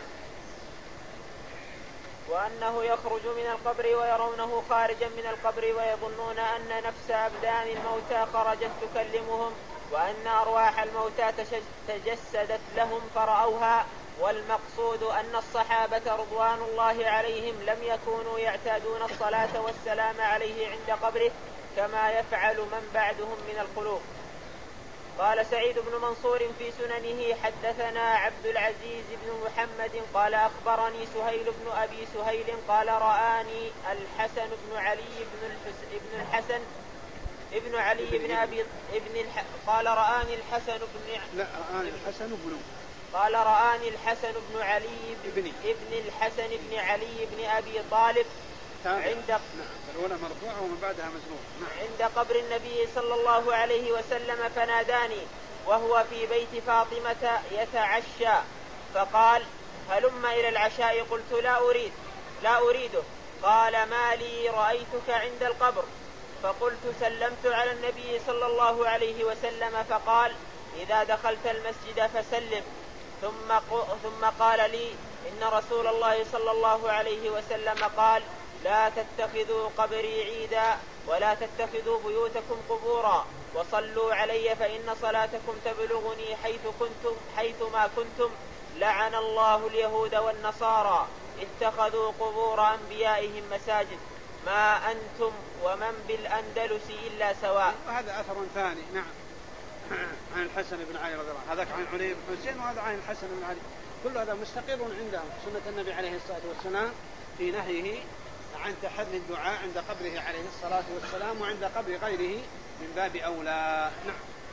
وأنه يخرج من القبر ويرونه خارجا من القبر ويظنون أن نفس أبدان الموتى خرجت تكلمهم، وأن أرواح الموتى تجسدت لهم فرأوها. والمقصود أن الصحابة رضوان الله عليهم لم يكونوا يعتادون الصلاة والسلام عليه عند قبره كما يفعل من بعدهم من الخلوق. قال سعيد بن منصور في سننه حدثنا عبد العزيز بن محمد قال أخبرني سهيل بن أبي سهيل قال رآني الحسن بن علي بن ابن الحسن ابن علي بن أبي ابن الح... قال رآني الحسن بن لا رآني الحسن بن قال رآني الحسن بن علي بن ابن الحسن بن علي بن أبي طالب عند الأولى مرفوعة ومن بعدها مجموع. عند قبر النبي صلى الله عليه وسلم فناداني وهو في بيت فاطمة يتعشى فقال هلم إلى العشاء قلت لا أريد لا أريده قال ما لي رأيتك عند القبر فقلت سلمت على النبي صلى الله عليه وسلم فقال إذا دخلت المسجد فسلم ثم ثم قال لي إن رسول الله صلى الله عليه وسلم قال لا تتخذوا قبري عيدا ولا تتخذوا بيوتكم قبورا وصلوا علي فإن صلاتكم تبلغني حيث كنتم حيث ما كنتم لعن الله اليهود والنصارى اتخذوا قبور أنبيائهم مساجد ما أنتم ومن بالأندلس إلا سواء. وهذا أثر ثاني. نعم. عن الحسن بن علي رضي الله عنه، هذاك عن علي بن حسين وهذا عن الحسن بن علي، كل هذا مستقر عندهم سنة النبي عليه الصلاة والسلام في نهيه عن تحري الدعاء عند قبره عليه الصلاة والسلام وعند قبر غيره من باب أولى. نعم.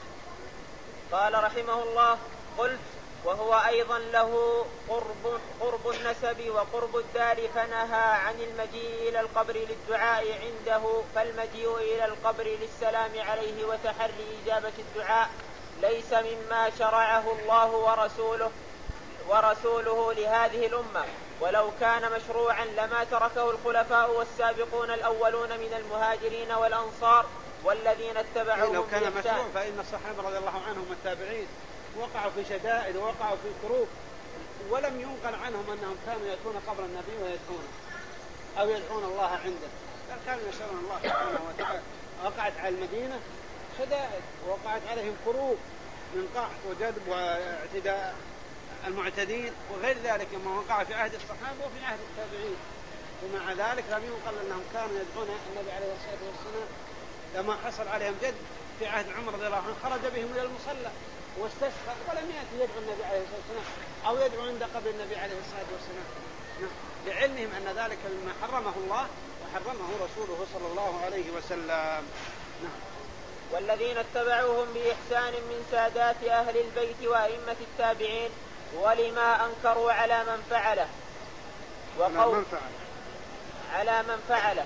قال رحمه الله قلت وهو أيضا له قرب, قرب النسب وقرب الدار فنهى عن المجيء إلى القبر للدعاء عنده فالمجيء إلى القبر للسلام عليه وتحري إجابة الدعاء ليس مما شرعه الله ورسوله ورسوله لهذه الأمة ولو كان مشروعا لما تركه الخلفاء والسابقون الأولون من المهاجرين والأنصار والذين اتبعوهم لو كان مشروع فإن الصحابة رضي الله عنهم التابعين وقعوا في شدائد ووقعوا في كروب ولم ينقل عنهم أنهم كانوا يأتون قبر النبي ويدعونه أو يدعون الله عنده، بل كانوا يسألون الله سبحانه وتعالى. وقعت على المدينة شدائد ووقعت عليهم كروب من قحط وجذب واعتداء المعتدين وغير ذلك مما وقع في عهد الصحابة وفي عهد التابعين، ومع ذلك لم ينقل أنهم كانوا يدعون النبي عليه الصلاة والسلام. لما حصل عليهم جد في عهد عمر رضي الله عنه خرج بهم إلى المصلى واستسقى ولم يأتي يدعو النبي عليه الصلاة والسلام أو يدعو عند قبر النبي عليه الصلاة والسلام، لعلمهم أن ذلك مما حرمه الله وحرمه رسوله صلى الله عليه وسلم. والذين اتبعوهم بإحسان من سادات أهل البيت وأئمة التابعين ولما أنكروا على من فعله وقول على من فعله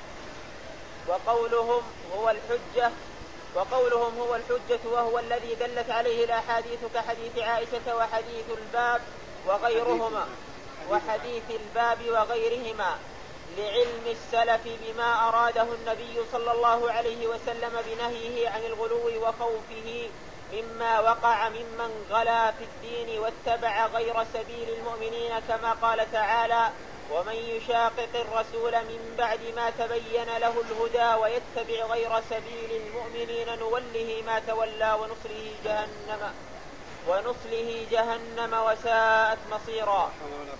وقولهم هو الحجة وقولهم هو الحجة وهو الذي دلت عليه الأحاديث كحديث عائشة وحديث الباب وغيرهما وحديث الباب وغيرهما لعلم السلف بما أراده النبي صلى الله عليه وسلم بنهيه عن الغلو وخوفه مما وقع ممن غلا في الدين واتبع غير سبيل المؤمنين كما قال تعالى ومن يشاقق الرسول من بعد ما تبين له الهدى ويتبع غير سبيل المؤمنين نوله ما تولى ونصله جهنم ونصله جهنم وساءت مصيرا.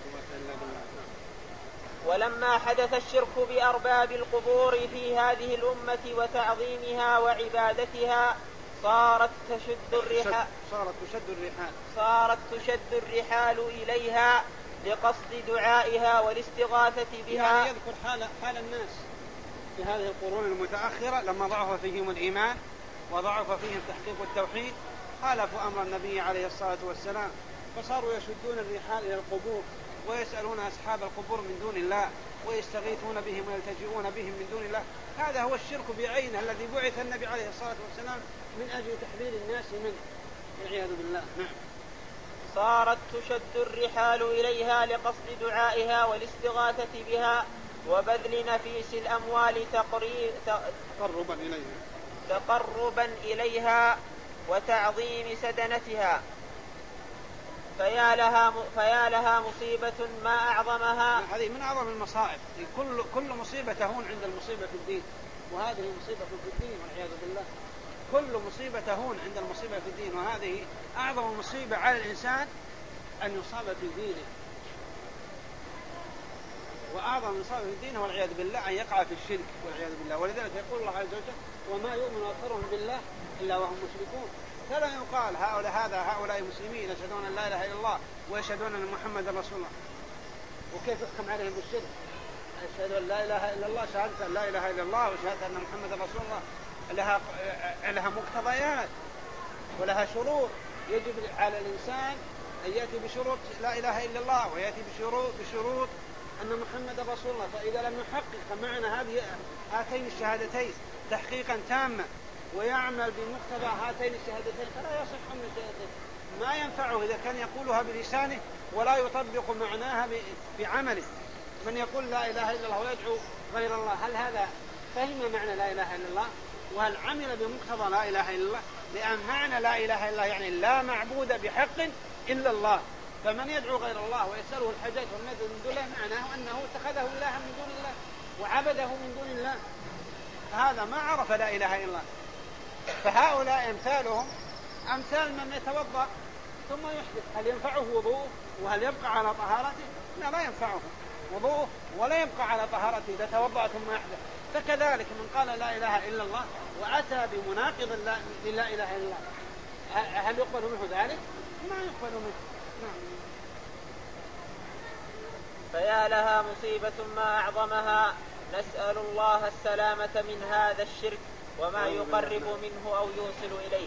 ولما حدث الشرك بأرباب القبور في هذه الأمة وتعظيمها وعبادتها صارت تشد الرحال صارت تشد الرحال صارت تشد الرحال إليها لقصد دعائها والاستغاثة بها. يعني يذكر حال, حال الناس في هذه القرون المتأخرة لما ضعف فيهم الإيمان وضعف فيهم تحقيق التوحيد خالفوا أمر النبي عليه الصلاة والسلام، فصاروا يشدون الرحال إلى القبور ويسألون أصحاب القبور من دون الله ويستغيثون بهم ويلتجئون بهم من دون الله. هذا هو الشرك بعينه الذي بعث النبي عليه الصلاة والسلام من أجل تحذير الناس منه والعياذ بالله. نعم. صارت تشد الرحال إليها لقصد دعائها والاستغاثة بها وبذل نفيس الأموال تقربا إليها تقربا إليها وتعظيم سدنتها. فيا لها فيا لها مصيبة ما أعظمها. هذه من أعظم المصائب. كل كل مصيبة تهون عند المصيبة في الدين، وهذه مصيبة في الدين والعياذ بالله. كل مصيبة تهون عند المصيبة في الدين، وهذه أعظم مصيبة على الإنسان أن يصاب في دينه، وأعظم مصيبة في الدين والعياذ بالله أن يقع في الشرك والعياذ بالله. ولذلك يقول الله عز وجل: وما يؤمن أكثرهم بالله إلا وهم مشركون. فلا يقال هؤلاء هذا هؤلاء مسلمين يشهدون أن لا إله إلا الله ويشهدون أن محمد رسول الله، وكيف يحكم عليهم بالشرك؟ أشهد أن لا إله إلا الله، شهادة أن لا إله إلا الله وشهادة أن محمد رسول الله لها لها مقتضيات ولها شروط. يجب على الإنسان أن يأتي بشروط لا إله إلا الله ويأتي بشروط بشروط أن محمد رسول الله. فإذا لم يحقق معنى هذه هاتين الشهادتين تحقيقا تاما ويعمل بمقتضى هاتين الشهادتين فلا يصح من الشهادتين. ما ينفعه إذا كان يقولها بلسانه ولا يطبق معناها بعمله. من يقول لا إله إلا الله ويدعو غير الله، هل هذا فهم معنى لا إله إلا الله؟ وهل عمل بمقتضى لا إله إلا الله؟ لأن معنى لا إله إلا الله يعني لا معبود بحق إلا الله. فمن يدعو غير الله ويسأله الحاجات والنذر من دون الله معناه أنه اتخذه إلها من دون الله وعبده من دون الله، هذا ما عرف لا إله إلا الله. فهؤلاء أمثالهم أمثال من يتوضأ ثم يحدث، هل ينفعه وضوءه وهل يبقى على طهارته؟ لا، لا ينفعه وضوءه ولا يبقى على طهارته إذا توضأ ثم يحدث. فكذلك من قال لا إله إلا الله وأتى بمناقض لا إله إلا الله، هل يقبل منه ذلك؟ ما يقبل منه. نعم. فيا لها مصيبة ما أعظمها. نسأل الله السلامة من هذا الشرك وما يقرب منه أو يوصل إليه.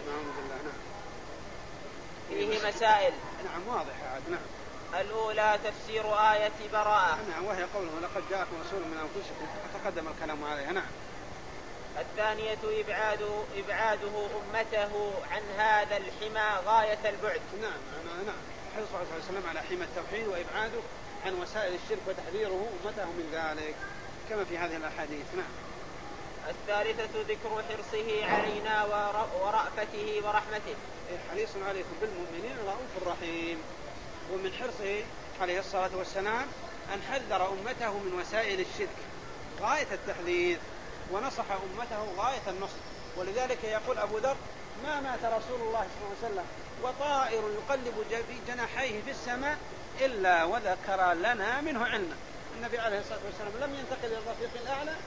فيه مسائل. نعم واضحة عاد. نعم. الأولى تفسير آية براءة. نعم، وهي قوله لقد جاءكم رسول من أنفسكم، تقدم الكلام عليها. نعم. الثانية إبعاد إبعاده أمته عن هذا الحمى غاية البعد. نعم نعم. حرص صلى الله عليه وسلم على حمى التوحيد وإبعاده عن وسائل الشرك وتحذيره أمته من ذلك كما في هذه الأحاديث. نعم. الثالثة ذكر حرصه علينا ورأفته ورحمته. حريص عليكم بالمؤمنين رؤوف رحيم. ومن حرصه عليه الصلاة والسلام أن حذر أمته من وسائل الشرك غاية التحذير، ونصح أمته غاية النصح. ولذلك يقول أبو ذر: ما مات رسول الله صلى الله عليه وسلم وطائر يقلب جناحيه في السماء إلا وذكر لنا منه علما. النبي عليه الصلاة والسلام لم ينتقل إلى الرفيق الأعلى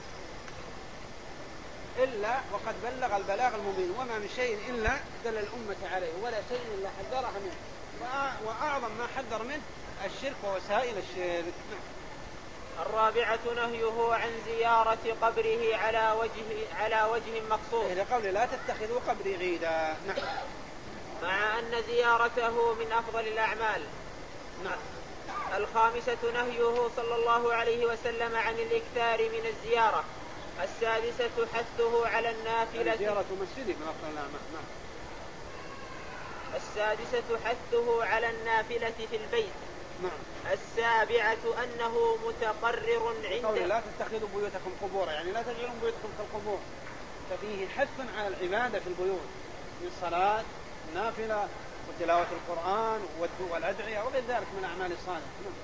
إلا وقد بلغ البلاغ المبين، وما من شيء إلا دل الأمة عليه، ولا شيء إلا حذرها منه، وأعظم ما حذر منه الشرك ووسائل الشرك. الرابعة نهيه عن زيارة قبره على وجه على وجه مخصوص، لقول لا تتخذوا قبري عيدا. نعم. مع أن زيارته من أفضل الأعمال. نعم. الخامسة نهيه صلى الله عليه وسلم عن الإكثار من الزيارة. السادسة حثه على النافلة. زيارة مسجد من أفضل الأعمال. نعم. السادسة حثه على النافلة في البيت. نعم. السابعة أنه متقرر عند لا تتخذوا بيوتكم قبورا، يعني لا تجعلوا بيوتكم كالقبور، ففيه حث على العبادة في البيوت من صلاة نافلة وتلاوة القرآن والأدعية وغير ذلك من الأعمال الصالحة.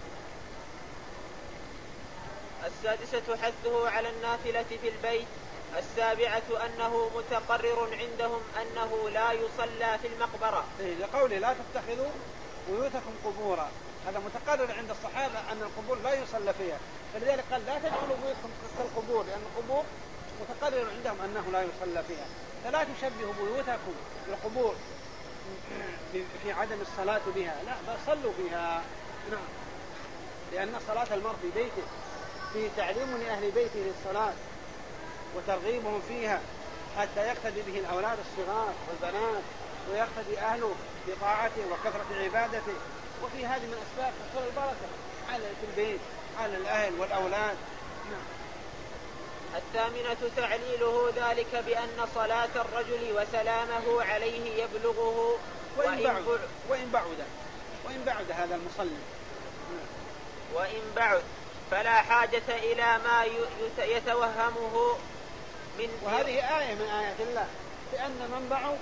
السادسة حثه على النافلة في البيت. السابعة أنه متقرر عندهم أنه لا يصلى في المقبرة. لقول لا تتخذوا بيوتكم قبورا، هذا متقرر عند الصحابة أن القبور لا يصلى فيها، فلذلك قال لا تجعلوا بيوتكم كالقبور، لأن القبور متقرر عندهم أنه لا يصلى فيها، فلا تشبهوا بيوتكم بالقبور في عدم الصلاة بها، لا بل صلوا فيها. نعم. لأن صلاة المرء في بيته فيه تعليم لأهل بيته للصلاة وترغيبهم فيها حتى يقتدي به الأولاد الصغار والبنات ويقتدي أهله بطاعته وكثرة عبادته، وفي هذه من أسباب حصول البركة على البيت على الأهل والأولاد. نعم. الثامنة تعليله ذلك بأن صلاة الرجل وسلامه عليه يبلغه وإن بعد وإن بعد وإن بعد هذا المصلي وإن بعد فلا حاجة إلى ما يتوهمه من. وهذه آية من آيات الله، لأن منبعه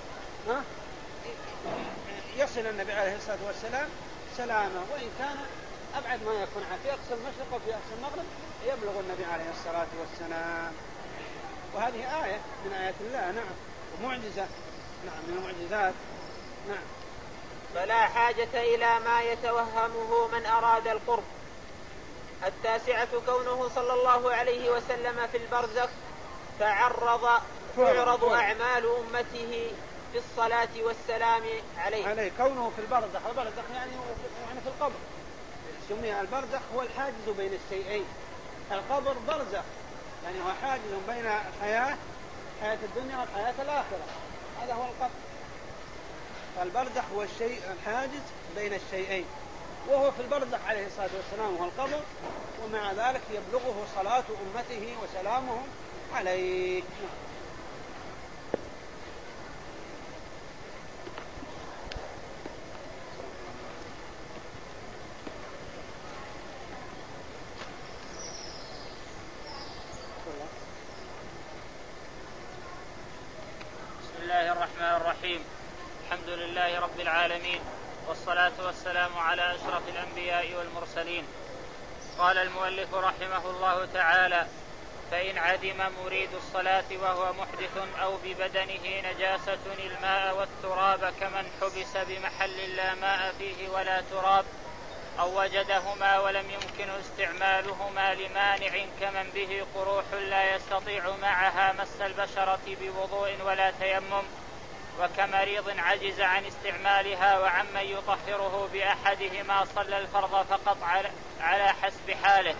يصل النبي عليه الصلاة والسلام سلامه، وإن كان أبعد ما يكون في أقصى المشرق وفي أقصى المغرب يبلغ النبي عليه الصلاة والسلام. وهذه آية من آيات الله. نعم. ومعجزة. نعم من المعجزات. نعم. فلا حاجة إلى ما يتوهمه من أراد القرب. التاسعة كونه صلى الله عليه وسلم في البرزخ تعرض تعرض أعمال أمته في الصلاة والسلام عليه. عليه كونه في البرزخ. البرزخ يعني يعني في القبر. سمي البرزخ هو الحاجز بين الشيئين. القبر برزخ يعني هو حاجز بين الحياة حياة الدنيا والحياة الآخرة، هذا هو القبر. فالبرزخ هو الشيء الحاجز بين الشيئين، وهو في البرزخ عليه الصلاة والسلام هو القبر، ومع ذلك يبلغه صلاة أمته وسلامهم عليه. بسم الله الرحمن الرحيم. الحمد لله رب العالمين، والصلاة والسلام على أشرف الأنبياء والمرسلين. قال المؤلف رحمه الله تعالى: فإن عدم مريد الصلاة وهو محدث أو ببدنه نجاسة الماء والتراب كمن حبس بمحل لا ماء فيه ولا تراب، أو وجدهما ولم يمكن استعمالهما لمانع كمن به قروح لا يستطيع معها مس البشرة بوضوء ولا تيمم، وكمريض عجز عن استعمالها وعمن يطهره بأحدهما صلى الفرض فقط على حسب حاله.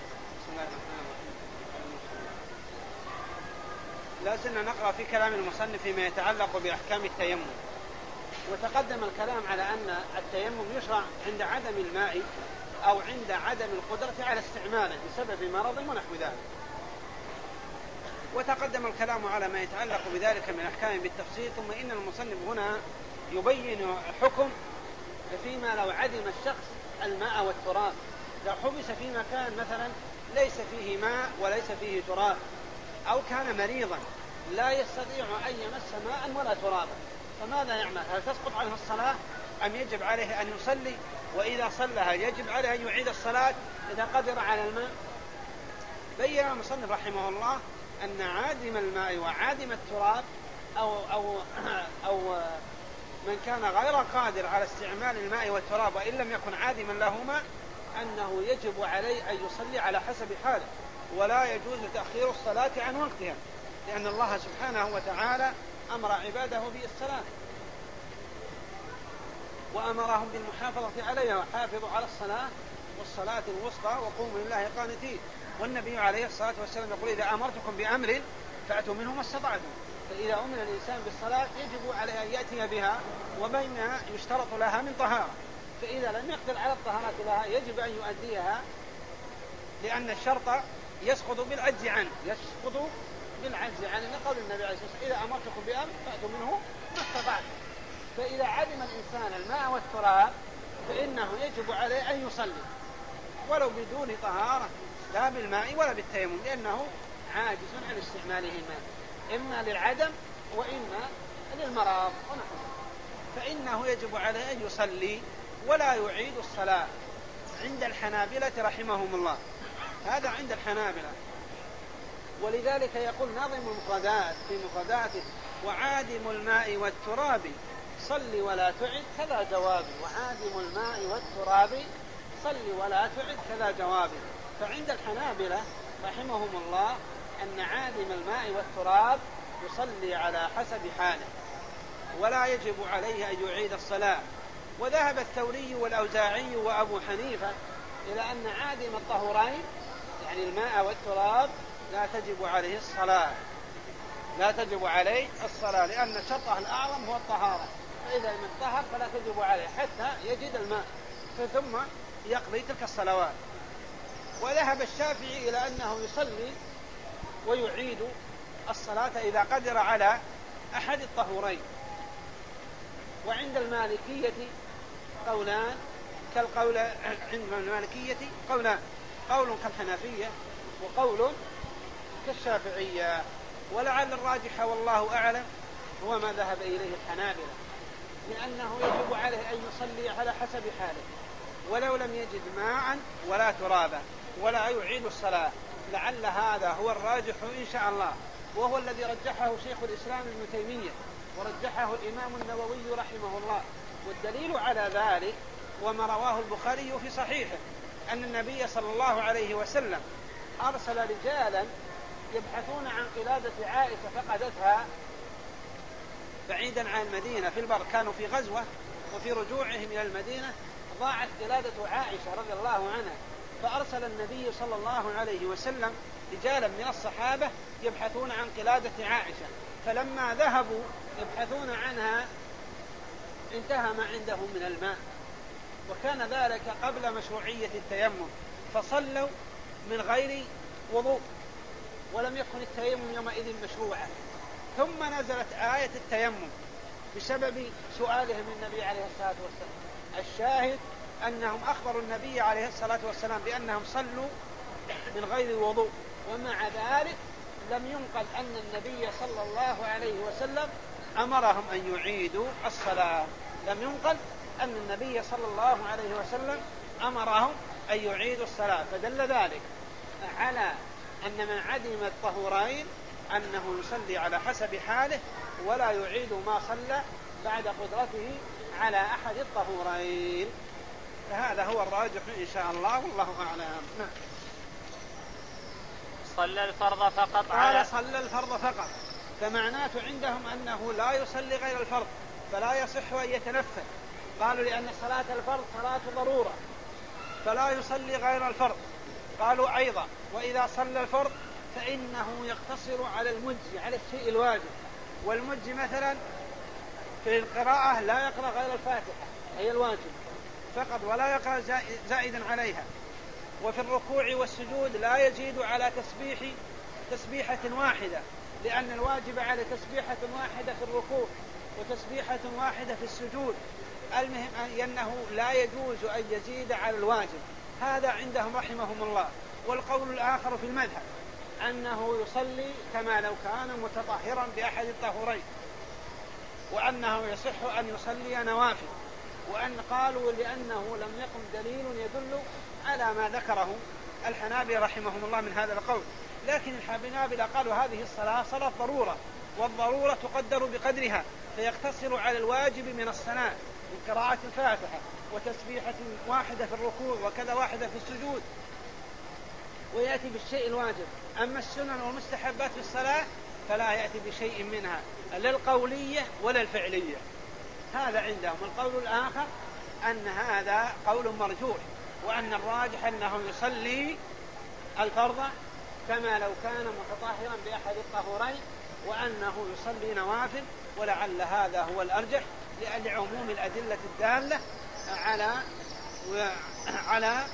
لا زلنا نقرأ في كلام المصنف فيما يتعلق بأحكام التيمم، وتقدم الكلام على أن التيمم يشرع عند عدم الماء أو عند عدم القدرة على استعماله بسبب مرض ونحو ذلك، وتقدم الكلام على ما يتعلق بذلك من أحكام بالتفصيل. ثم إن المصنف هنا يبين حكم فيما لو عدم الشخص الماء والتراب، لو حبس في مكان مثلا ليس فيه ماء وليس فيه تراب، أو كان مريضا لا يستطيع أن يمس ماء ولا ترابا، فماذا يعمل؟ هل تسقط عنه الصلاة أم يجب عليه أن يصلي؟ وإذا صلى هل يجب عليه أن يعيد الصلاة إذا قدر على الماء؟ بين المصنف رحمه الله أن عادم الماء وعادم التراب أو, أو, أو من كان غير قادر على استعمال الماء والتراب وإن لم يكن عادما لهما أنه يجب عليه أن يصلي على حسب حاله، ولا يجوز تأخير الصلاة عن وقتها، لأن الله سبحانه وتعالى أمر عباده بالصلاة وأمرهم بالمحافظة عليها، وحافظوا على الصلاة والصلاة الوسطى وقوموا لله قانتين. والنبي عليه الصلاة والسلام يقول: إذا أمرتكم بأمر فأتوا منه ما استطعتم. فإذا أمر الإنسان بالصلاة يجب عليه أن يأتي بها وبينها يشترط لها من طهارة، فإذا لم يقدر على الطهارة لها يجب أن يؤديها، لأن الشرط يسقط بالعجز عنه يسقط بالعجز عنه لقول النبي عليه الصلاة والسلام: إذا أمرتكم بأمر فأتوا منه ما استطعتم. فإذا عدم الإنسان الماء والتراب فإنه يجب عليه أن يصلي ولو بدون طهارة، لا بالماء ولا بالتيمم، لأنه عاجز عن استعماله الماء إما للعدم وإما للمرض ونحو، فإنه يجب عليه أن يصلي ولا يعيد الصلاة عند الحنابلة رحمهم الله. هذا عند الحنابلة. ولذلك يقول ناظم المفردات في مفرداته: وعادم الماء والتراب صل ولا تعد كذا جوابي. وعادم الماء والتراب صل ولا تعد كذا جوابي. فعند الحنابلة رحمهم الله أن عادم الماء والتراب يصلي على حسب حاله ولا يجب عليه أن يعيد الصلاة. وذهب الثوري والأوزاعي وأبو حنيفة إلى أن عادم الطهورين يعني الماء والتراب لا تجب عليه الصلاة لا تجب عليه الصلاة لأن شرطه الأعظم هو الطهارة، فإذا لم يطهر فلا تجب عليه حتى يجد الماء ثم يقضي تلك الصلوات. وذهب الشافعي إلى أنه يصلي ويعيد الصلاة إذا قدر على أحد الطهورين. وعند المالكية قولان كالقول عند المالكية قولان، قول كالحنفية وقول كالشافعية. ولعل الراجح والله أعلم هو ما ذهب إليه الحنابلة، لأنه يجب عليه أن يصلي على حسب حاله، ولو لم يجد ماء ولا ترابا ولا يعيد الصلاة. لعل هذا هو الراجح إن شاء الله، وهو الذي رجحه شيخ الإسلام ابن تيمية ورجحه الإمام النووي رحمه الله. والدليل على ذلك وما رواه البخاري في صحيحه أن النبي صلى الله عليه وسلم أرسل رجالا يبحثون عن قلادة عائشة فقدتها بعيدا عن المدينة في البر، كانوا في غزوة وفي رجوعهم إلى المدينة ضاعت قلادة عائشة رضي الله عنها، فأرسل النبي صلى الله عليه وسلم رجالا من الصحابة يبحثون عن قلادة عائشة، فلما ذهبوا يبحثون عنها انتهى ما عندهم من الماء، وكان ذلك قبل مشروعية التيمم، فصلوا من غير وضوء ولم يكن التيمم يومئذ مشروعا. ثم نزلت آية التيمم بسبب سؤالهم النبي عليه الصلاة والسلام. الشاهد أنهم أخبروا النبي عليه الصلاة والسلام بأنهم صلوا من غير وضوء، ومع ذلك لم ينقل أن النبي صلى الله عليه وسلم أمرهم أن يعيدوا الصلاة، لم ينقل أن النبي صلى الله عليه وسلم أمرهم أن يعيدوا الصلاة، فدل ذلك على أن من عدم الطهورين أنه يصلي على حسب حاله ولا يعيد ما صلى بعد قدرته على أحد الطهورين. فهذا هو الراجح إن شاء الله والله أعلم. صلى الفرض فقط على صلى الفرض فقط، فمعناته عندهم أنه لا يصلي غير الفرض فلا يصح أن يتنفل. قالوا لأن صلاة الفرض صلاة ضرورة فلا يصلي غير الفرض. قالوا أيضا وإذا صلى الفرض فإنه يقتصر على المجزي على الشيء الواجب، والمجزي مثلا في القراءة لا يقرأ غير الفاتحة هي الواجب فقط ولا يقرأ زائدا عليها، وفي الركوع والسجود لا يزيد على تسبيح تسبيحة واحدة، لأن الواجب على تسبيحة واحدة في الركوع وتسبيحة واحدة في السجود، المهم أنه لا يجوز أن يزيد على الواجب. هذا عندهم رحمهم الله. والقول الآخر في المذهب أنه يصلي كما لو كان متطهرا بأحد الطهورين، وأنه يصح أن يصلي نوافل، وأن قالوا لأنه لم يقم دليل يدل على ما ذكره الحنابلة رحمهم الله من هذا القول. لكن الحنابلة قالوا هذه الصلاة صلاة ضرورة، والضرورة تقدر بقدرها، فيقتصر على الواجب من الصلاة من قراءة الفاتحة وتسبيحة واحدة في الركوع وكذا واحدة في السجود، ويأتي بالشيء الواجب. أما السنن والمستحبات في الصلاة فلا يأتي بشيء منها لا القولية ولا الفعلية. هذا عندهم. القول الآخر أن هذا قول مرجوح، وأن الراجح أنه يصلي الفرض كما لو كان متطهرا بأحد الطهورين، وأنه يصلي نوافل، ولعل هذا هو الأرجح لعموم الأدلة الدالة على على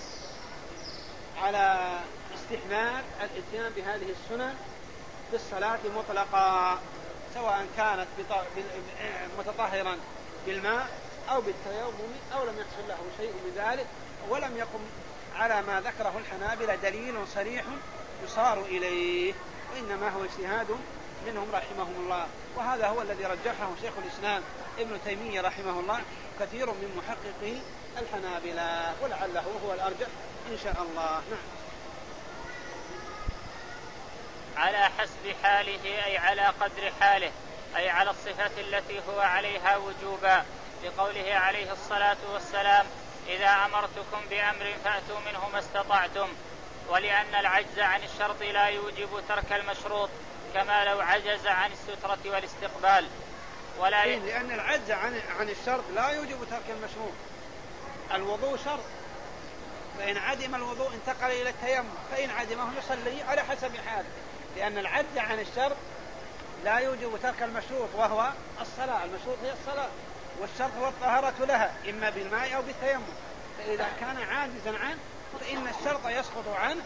على استحباب الاتيان بهذه السنن في الصلاة مطلقا، سواء كانت متطهرا بالماء أو بالتيمم أو لم يحصل له شيء من ذلك، ولم يقم على ما ذكره الحنابلة دليل صريح يصار إليه، وإنما هو اجتهاد منهم رحمهم الله. وهذا هو الذي رجحه شيخ الإسلام ابن تيمية رحمه الله كثير من محققي الحنابلة، ولعله هو الأرجح إن شاء الله. نعم. على حسب حاله أي على قدر حاله، أي على الصفة التي هو عليها وجوبا، لقوله عليه الصلاة والسلام إذا أمرتكم بأمر فأتوا منه ما استطعتم. ولأن العجز عن الشرط لا يوجب ترك المشروط كما لو عجز عن السترة والاستقبال. ولا ي... لأن العجز عن عن الشرط لا يوجب ترك المشروط. الوضوء شرط، فإن عدم الوضوء انتقل إلى التيمم، فإن عدمه يصلي على حسب حاله، لأن العجز عن الشرط لا يوجب ترك المشروط وهو الصلاة. المشروط هي الصلاة، والشرط هو الطهارة لها إما بالماء أو بالتيمم، فإذا كان عاجزا عنه فإن الشرط يسقط عنه،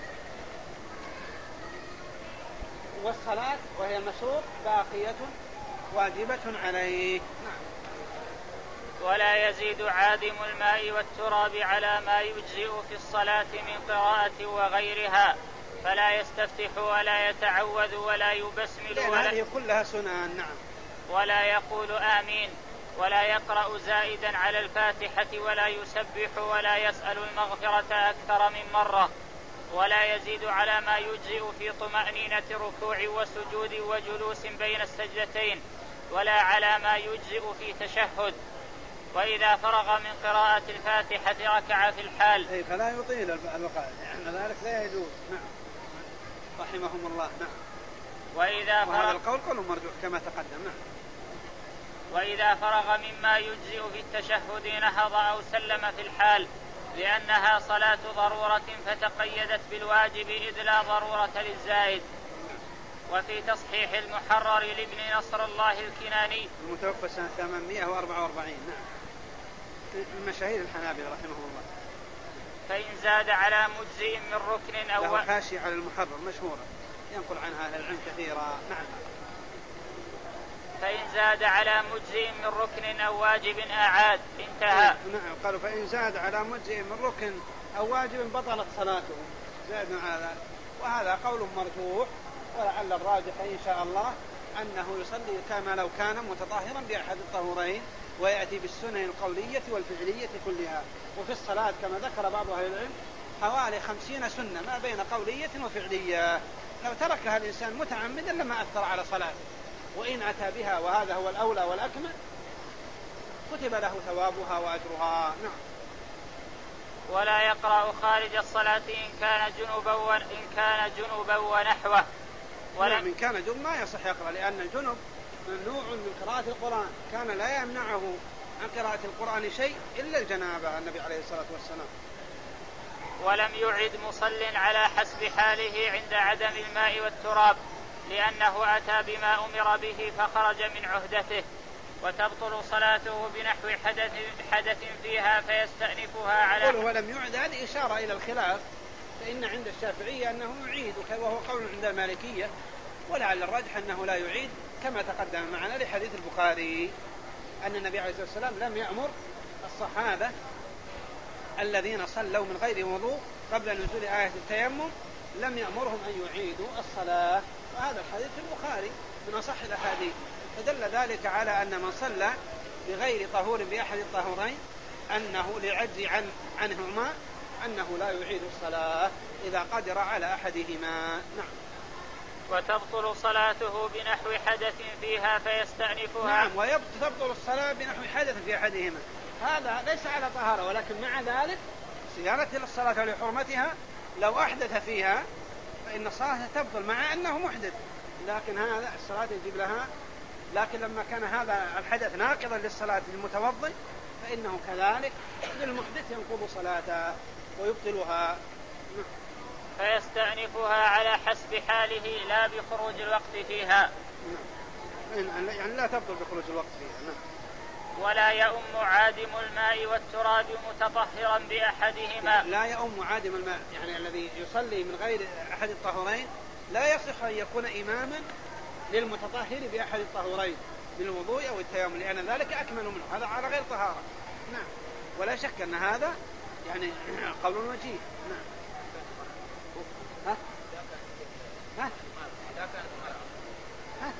والصلاة وهي المشروط باقية واجبة عليه. نعم. ولا يزيد عادم الماء والتراب على ما يجزئ في الصلاة من قراءة وغيرها، فلا يستفتح ولا يتعوذ ولا يبسمل ولا هذه كلها سنن. نعم. ولا يقول آمين، ولا يقرأ زائدا على الفاتحة، ولا يسبح، ولا يسأل المغفرة أكثر من مرة، ولا يزيد على ما يجزئ في طمأنينة ركوع وسجود وجلوس بين السجدتين، ولا على ما يجزئ في تشهد. وإذا فرغ من قراءة الفاتحة ركع في الحال. أي فلا يطيل البقاء، يعني ذلك لا يجوز. نعم. رحمهم الله. نعم. وإذا فرغ وهذا القول قول مرجوح كما تقدم. نعم. وإذا فرغ مما يجزئ في التشهد نهض أو سلم في الحال، لأنها صلاة ضرورة فتقيدت بالواجب إذ لا ضرورة للزائد. وفي تصحيح المحرر لابن نصر الله الكناني المتوفى سنة ثمانمائة وأربعة وأربعين. نعم. من مشاهير الحنابلة رحمه الله. فإن زاد على مجزئ من ركن أو له حاشية على المحرر مشهورة ينقل عنها أهل العلم كثيرا. نعم. فإن زاد على مجزئ من ركن أو واجب أعاد. انتهى. نعم. قالوا فإن زاد على مجزئ من ركن أو واجب بطلت صلاته، زاد مع ذلك، وهذا قول مرجوح، ولعل الراجح إن شاء الله أنه يصلي كما لو كان متطهرا بأحد الطهورين، ويأتي بالسنن القولية والفعلية كلها. وفي الصلاة كما ذكر بعض أهل العلم حوالي خمسين سنة ما بين قولية وفعلية، لو تركها الإنسان متعمدا لما أثر على صلاته، وإن أتى بها وهذا هو الأولى والأكمل كتب له ثوابها وأجرها. نعم. ولا يقرأ خارج الصلاة إن كان جنوبا وإن كان جنوبا ونحوه. ولا من كان جنوب ما يصح يقرأ، لأن الجنوب ممنوع من قراءة القرآن، كان لا يمنعه عن قراءة القرآن شيء إلا الجنابة النبي عليه الصلاة والسلام. ولم يعد مصل على حسب حاله عند عدم الماء والتراب، لأنه أتى بما أمر به فخرج من عهدته، وتبطل صلاته بنحو حدث, حدث فيها فيستأنفها على. قوله ولم يعد هذه إشارة إلى الخلاف، فإن عند الشافعية أنه يعيد، وهو قول عند المالكية، ولعل الراجح أنه لا يعيد كما تقدم معنا لحديث البخاري أن النبي عليه الصلاة والسلام لم يأمر الصحابة الذين صلوا من غير وضوء قبل نزول آية التيمم، لم يأمرهم أن يعيدوا الصلاة، وهذا الحديث في البخاري من أصح الأحاديث، فدل ذلك على أن من صلى بغير طهور بأحد الطهورين أنه لعجز عن عنهما أنه لا يعيد الصلاة إذا قدر على أحدهما. نعم. وتبطل صلاته بنحو حدث فيها فيستأنفها. نعم. وتبطل الصلاة بنحو حدث في أحدهما، هذا ليس على طهارة، ولكن مع ذلك صيانة للصلاة لحرمتها، لو أحدث فيها فإن الصلاة تبطل مع أنه محدث، لكن هذا الصلاة يجب لها، لكن لما كان هذا الحدث ناقضا للصلاة للمتوضئ فإنه كذلك للمحدث ينقض صلاته ويبطلها. فيستأنفها على حسب حاله لا بخروج الوقت فيها. يعني لا تبطل بخروج الوقت فيها. ولا يؤم عادم الماء والتراب متطهرا بأحدهما. لا يؤم عادم الماء، يعني الذي يصلي من غير أحد الطهورين لا يصح أن يكون إماما للمتطهر بأحد الطهورين بالوضوء أو التيمم، لأن ذلك أكمل منه، هذا على غير طهارة. نعم. ولا شك أن هذا يعني قول وجيه. نعم. ها؟ ها؟ ها؟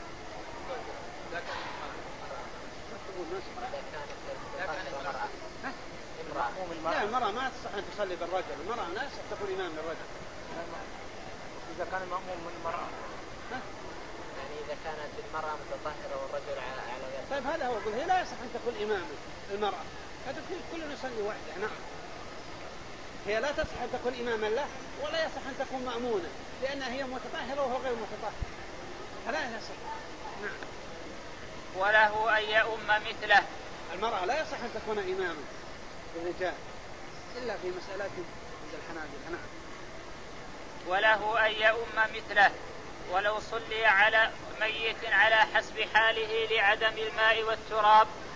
لا، المرأة ما تصح أن تصلي بالرجل، المرأة لا يصح تكون إمام للرجل إذا كان مأموم من المرأة. ها؟ يعني إذا كانت المرأة متطهرة والرجل على على غير. طيب هذا هو يقول هي لا يصح أن تكون إمام المرأة، هذا كل يصلي وحده. نعم. هي لا تصح أن تكون إماما له، ولا يصح أن تكون مأمونة، لأنها هي متطهرة وهو غير متطهر، فلا يصح. نعم. وله أن يؤم مثله. المرأة لا يصح أن تكون إماما للرجال إلا في مسألة عند الحنابلة. نعم. وله أن يؤم مثله ولو صلي على ميت على حسب حاله لعدم الماء والتراب،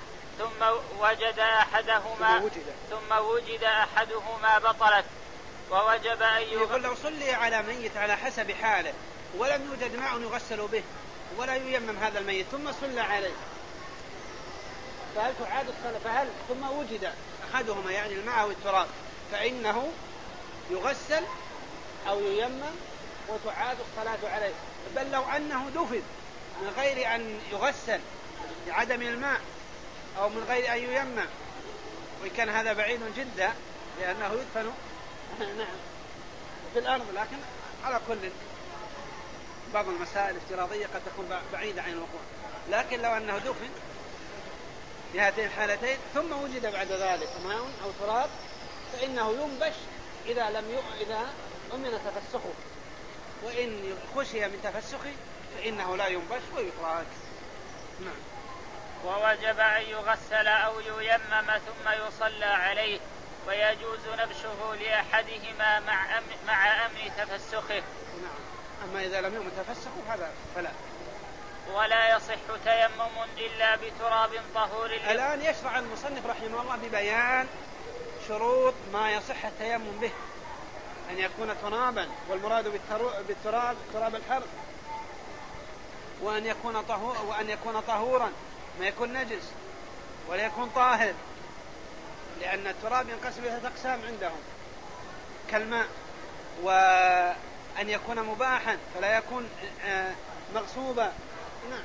ثم وجد أحدهما ثم وجد, ثم وجد أحدهما بطلت ووجب أن يقول لو صلي على ميت على حسب حاله ولم يوجد ماء يغسل به ولا ييمم هذا الميت ثم صلى عليه فهل تعاد الصلاة؟ فهل ثم وجد أحدهما يعني الماء أو التراب فإنه يغسل أو ييمم وتعاد الصلاة عليه. بل لو أنه دفن من غير أن يغسل لعدم الماء أو من غير أن ييمم وكان هذا بعيد جدا لأنه يدفن نعم في الأرض، لكن على كل بعض المسائل الافتراضية قد تكون بعيدة عن الوقوع. لكن لو أنه دفن في هاتين الحالتين ثم وجد بعد ذلك ماء أو تراب فإنه ينبش إذا لم ي... إذا أمن تفسخه، وإن خشي من تفسخه فإنه لا ينبش ويترك. نعم. ووجب أن يغسل أو ييمم ثم يصلى عليه، ويجوز نبشه لأحدهما مع أمن, مع أمن تفسخه. نعم. أما إذا لم يؤمن تفسخه هذا فلا. ولا يصح تيمم إلا بتراب طهور. الآن يشرع المصنف رحمه الله ببيان شروط ما يصح التيمم به، أن يكون ترابا، والمراد بالتراب تراب الحرث، وأن يكون طهور وأن يكون طهورا ما يكون نجس، ولا يكون طاهر، لأن التراب ينقسم إلى أقسام عندهم كالماء، وأن يكون مباحا فلا يكون مغصوبا. نعم.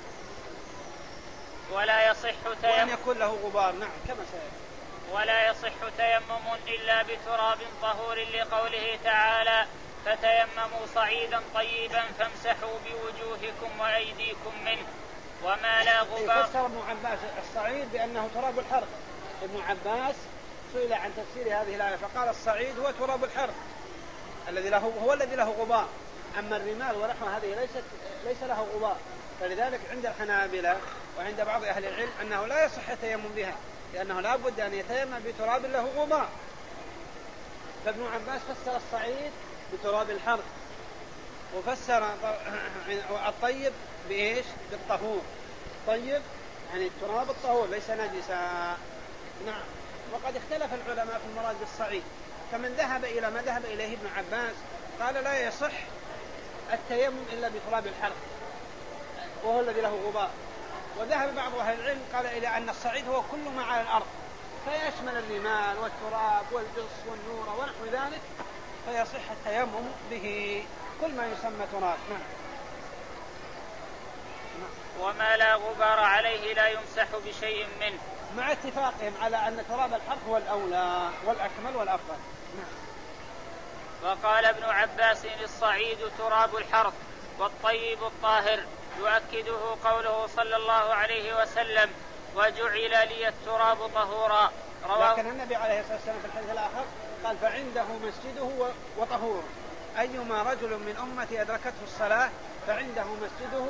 ولا يصح تيمم وأن يكون له غبار. نعم كما سيأتي. ولا يصح تيمم إلا بتراب طهور لقوله تعالى فتيمموا صعيدا طيبا فامسحوا بوجوهكم وأيديكم منه وما لا غبار. فسر ابن عباس الصعيد بأنه تراب الحرث. ابن عباس سئل عن تفسير هذه الآية فقال الصعيد هو تراب الحرث الذي له هو الذي له غبار، أما الرمال ونحو هذه ليست ليس له غبار. فلذلك عند الحنابلة وعند بعض أهل العلم أنه لا يصح التيمم بها، لأنه لا بد أن يتيمم بتراب له غبار. فابن عباس فسر الصعيد بتراب الحرث، وفسر الطيب بإيش؟ بالطهور. طيب يعني التراب الطهور ليس نجسا. نعم. وقد اختلف العلماء في المراد بالصعيد، فمن ذهب إلى ما ذهب إليه ابن عباس قال لا يصح التيمم إلا بتراب الحرث وهو الذي له غبار. وذهب بعض أهل العلم قال إلى أن الصعيد هو كل ما على الأرض فيشمل الرمال والتراب والجص والنور ونحو ذلك، فيصح التيمم به كل ما يسمى تراب. نعم. وما لا غبار عليه لا يمسح بشيء منه، مع اتفاقهم على أن تراب الحرث هو الأولى والأكمل والأفضل. نعم. وقال ابن عباس الصعيد تراب الحرث والطيب الطاهر، يؤكده قوله صلى الله عليه وسلم وجعل لي التراب طهورا. لكن النبي عليه الصلاة والسلام في الحديث الآخر قال فعنده مسجده وطهوره، أيما رجل من أمتي أدركته الصلاة فعنده مسجده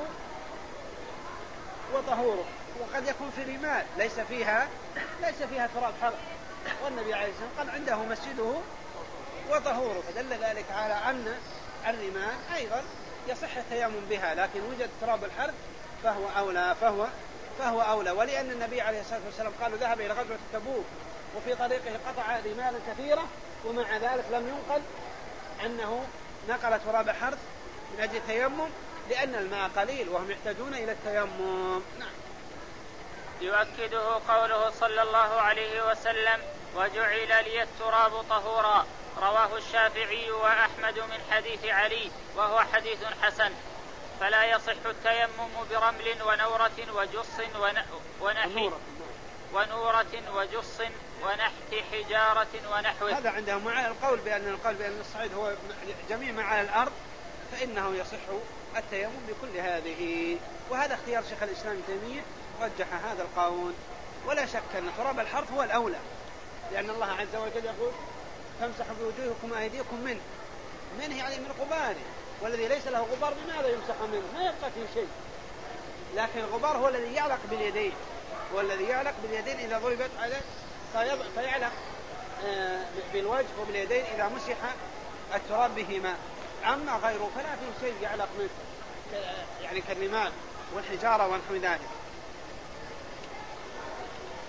وطهوره. وقد يكون في رمال ليس فيها ليس فيها تراب حرث، والنبي عليه الصلاة والسلام قال عنده مسجده وطهوره، فدل ذلك على أن الرمال أيضا يصح التيمم بها، لكن وجد تراب الحرث فهو أولى فهو فهو أولى. ولأن النبي عليه الصلاة والسلام قال ذهب إلى غزوة تبوك وفي طريقه قطع رمالا كثيرة، ومع ذلك لم ينقل أنه نقل تراب حرث من أجل التيمم، لأن الماء قليل وهم يحتاجون إلى التيمم. نعم. يؤكده قوله صلى الله عليه وسلم وجعل لي التراب طهورا، رواه الشافعي وأحمد من حديث علي وهو حديث حسن. فلا يصح التيمم برمل ونورة وجص ونحي ونورة وجص ونحت حجارة ونحوه. هذا عندهم مع القول بأن القول بأن الصعيد هو جميع ما على الأرض فإنه يصح التيمم بكل هذه، وهذا اختيار شيخ الإسلام ابن تيمية رجح هذا القول. ولا شك أن تراب الحرث هو الأولى، لأن الله عز وجل يقول فامسحوا بوجوهكم وأيديكم منه، منه يعني من غباره، والذي ليس له غبار بماذا يمسح منه؟ ما يبقى فيه شيء. لكن الغبار هو الذي يعلق باليدين، هو الذي يعلق باليدين إذا ضربت عليه فيعلق بالوجه وباليدين إذا مسح التراب بهما. أما غيره فلا فيه شيء يعلق منه، يعني كالرمال والحجارة ونحو ذلك.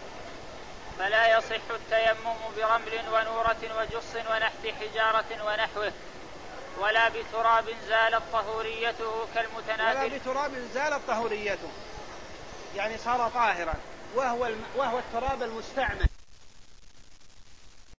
فلا يصح التيمم برمل ونورة وجص ونحت حجارة ونحوه، ولا بتراب زالت طهوريته كالمتناثر ولا بتراب زالت طهوريته، يعني صار طاهرا، وهو, الم... وهو التراب المستعمل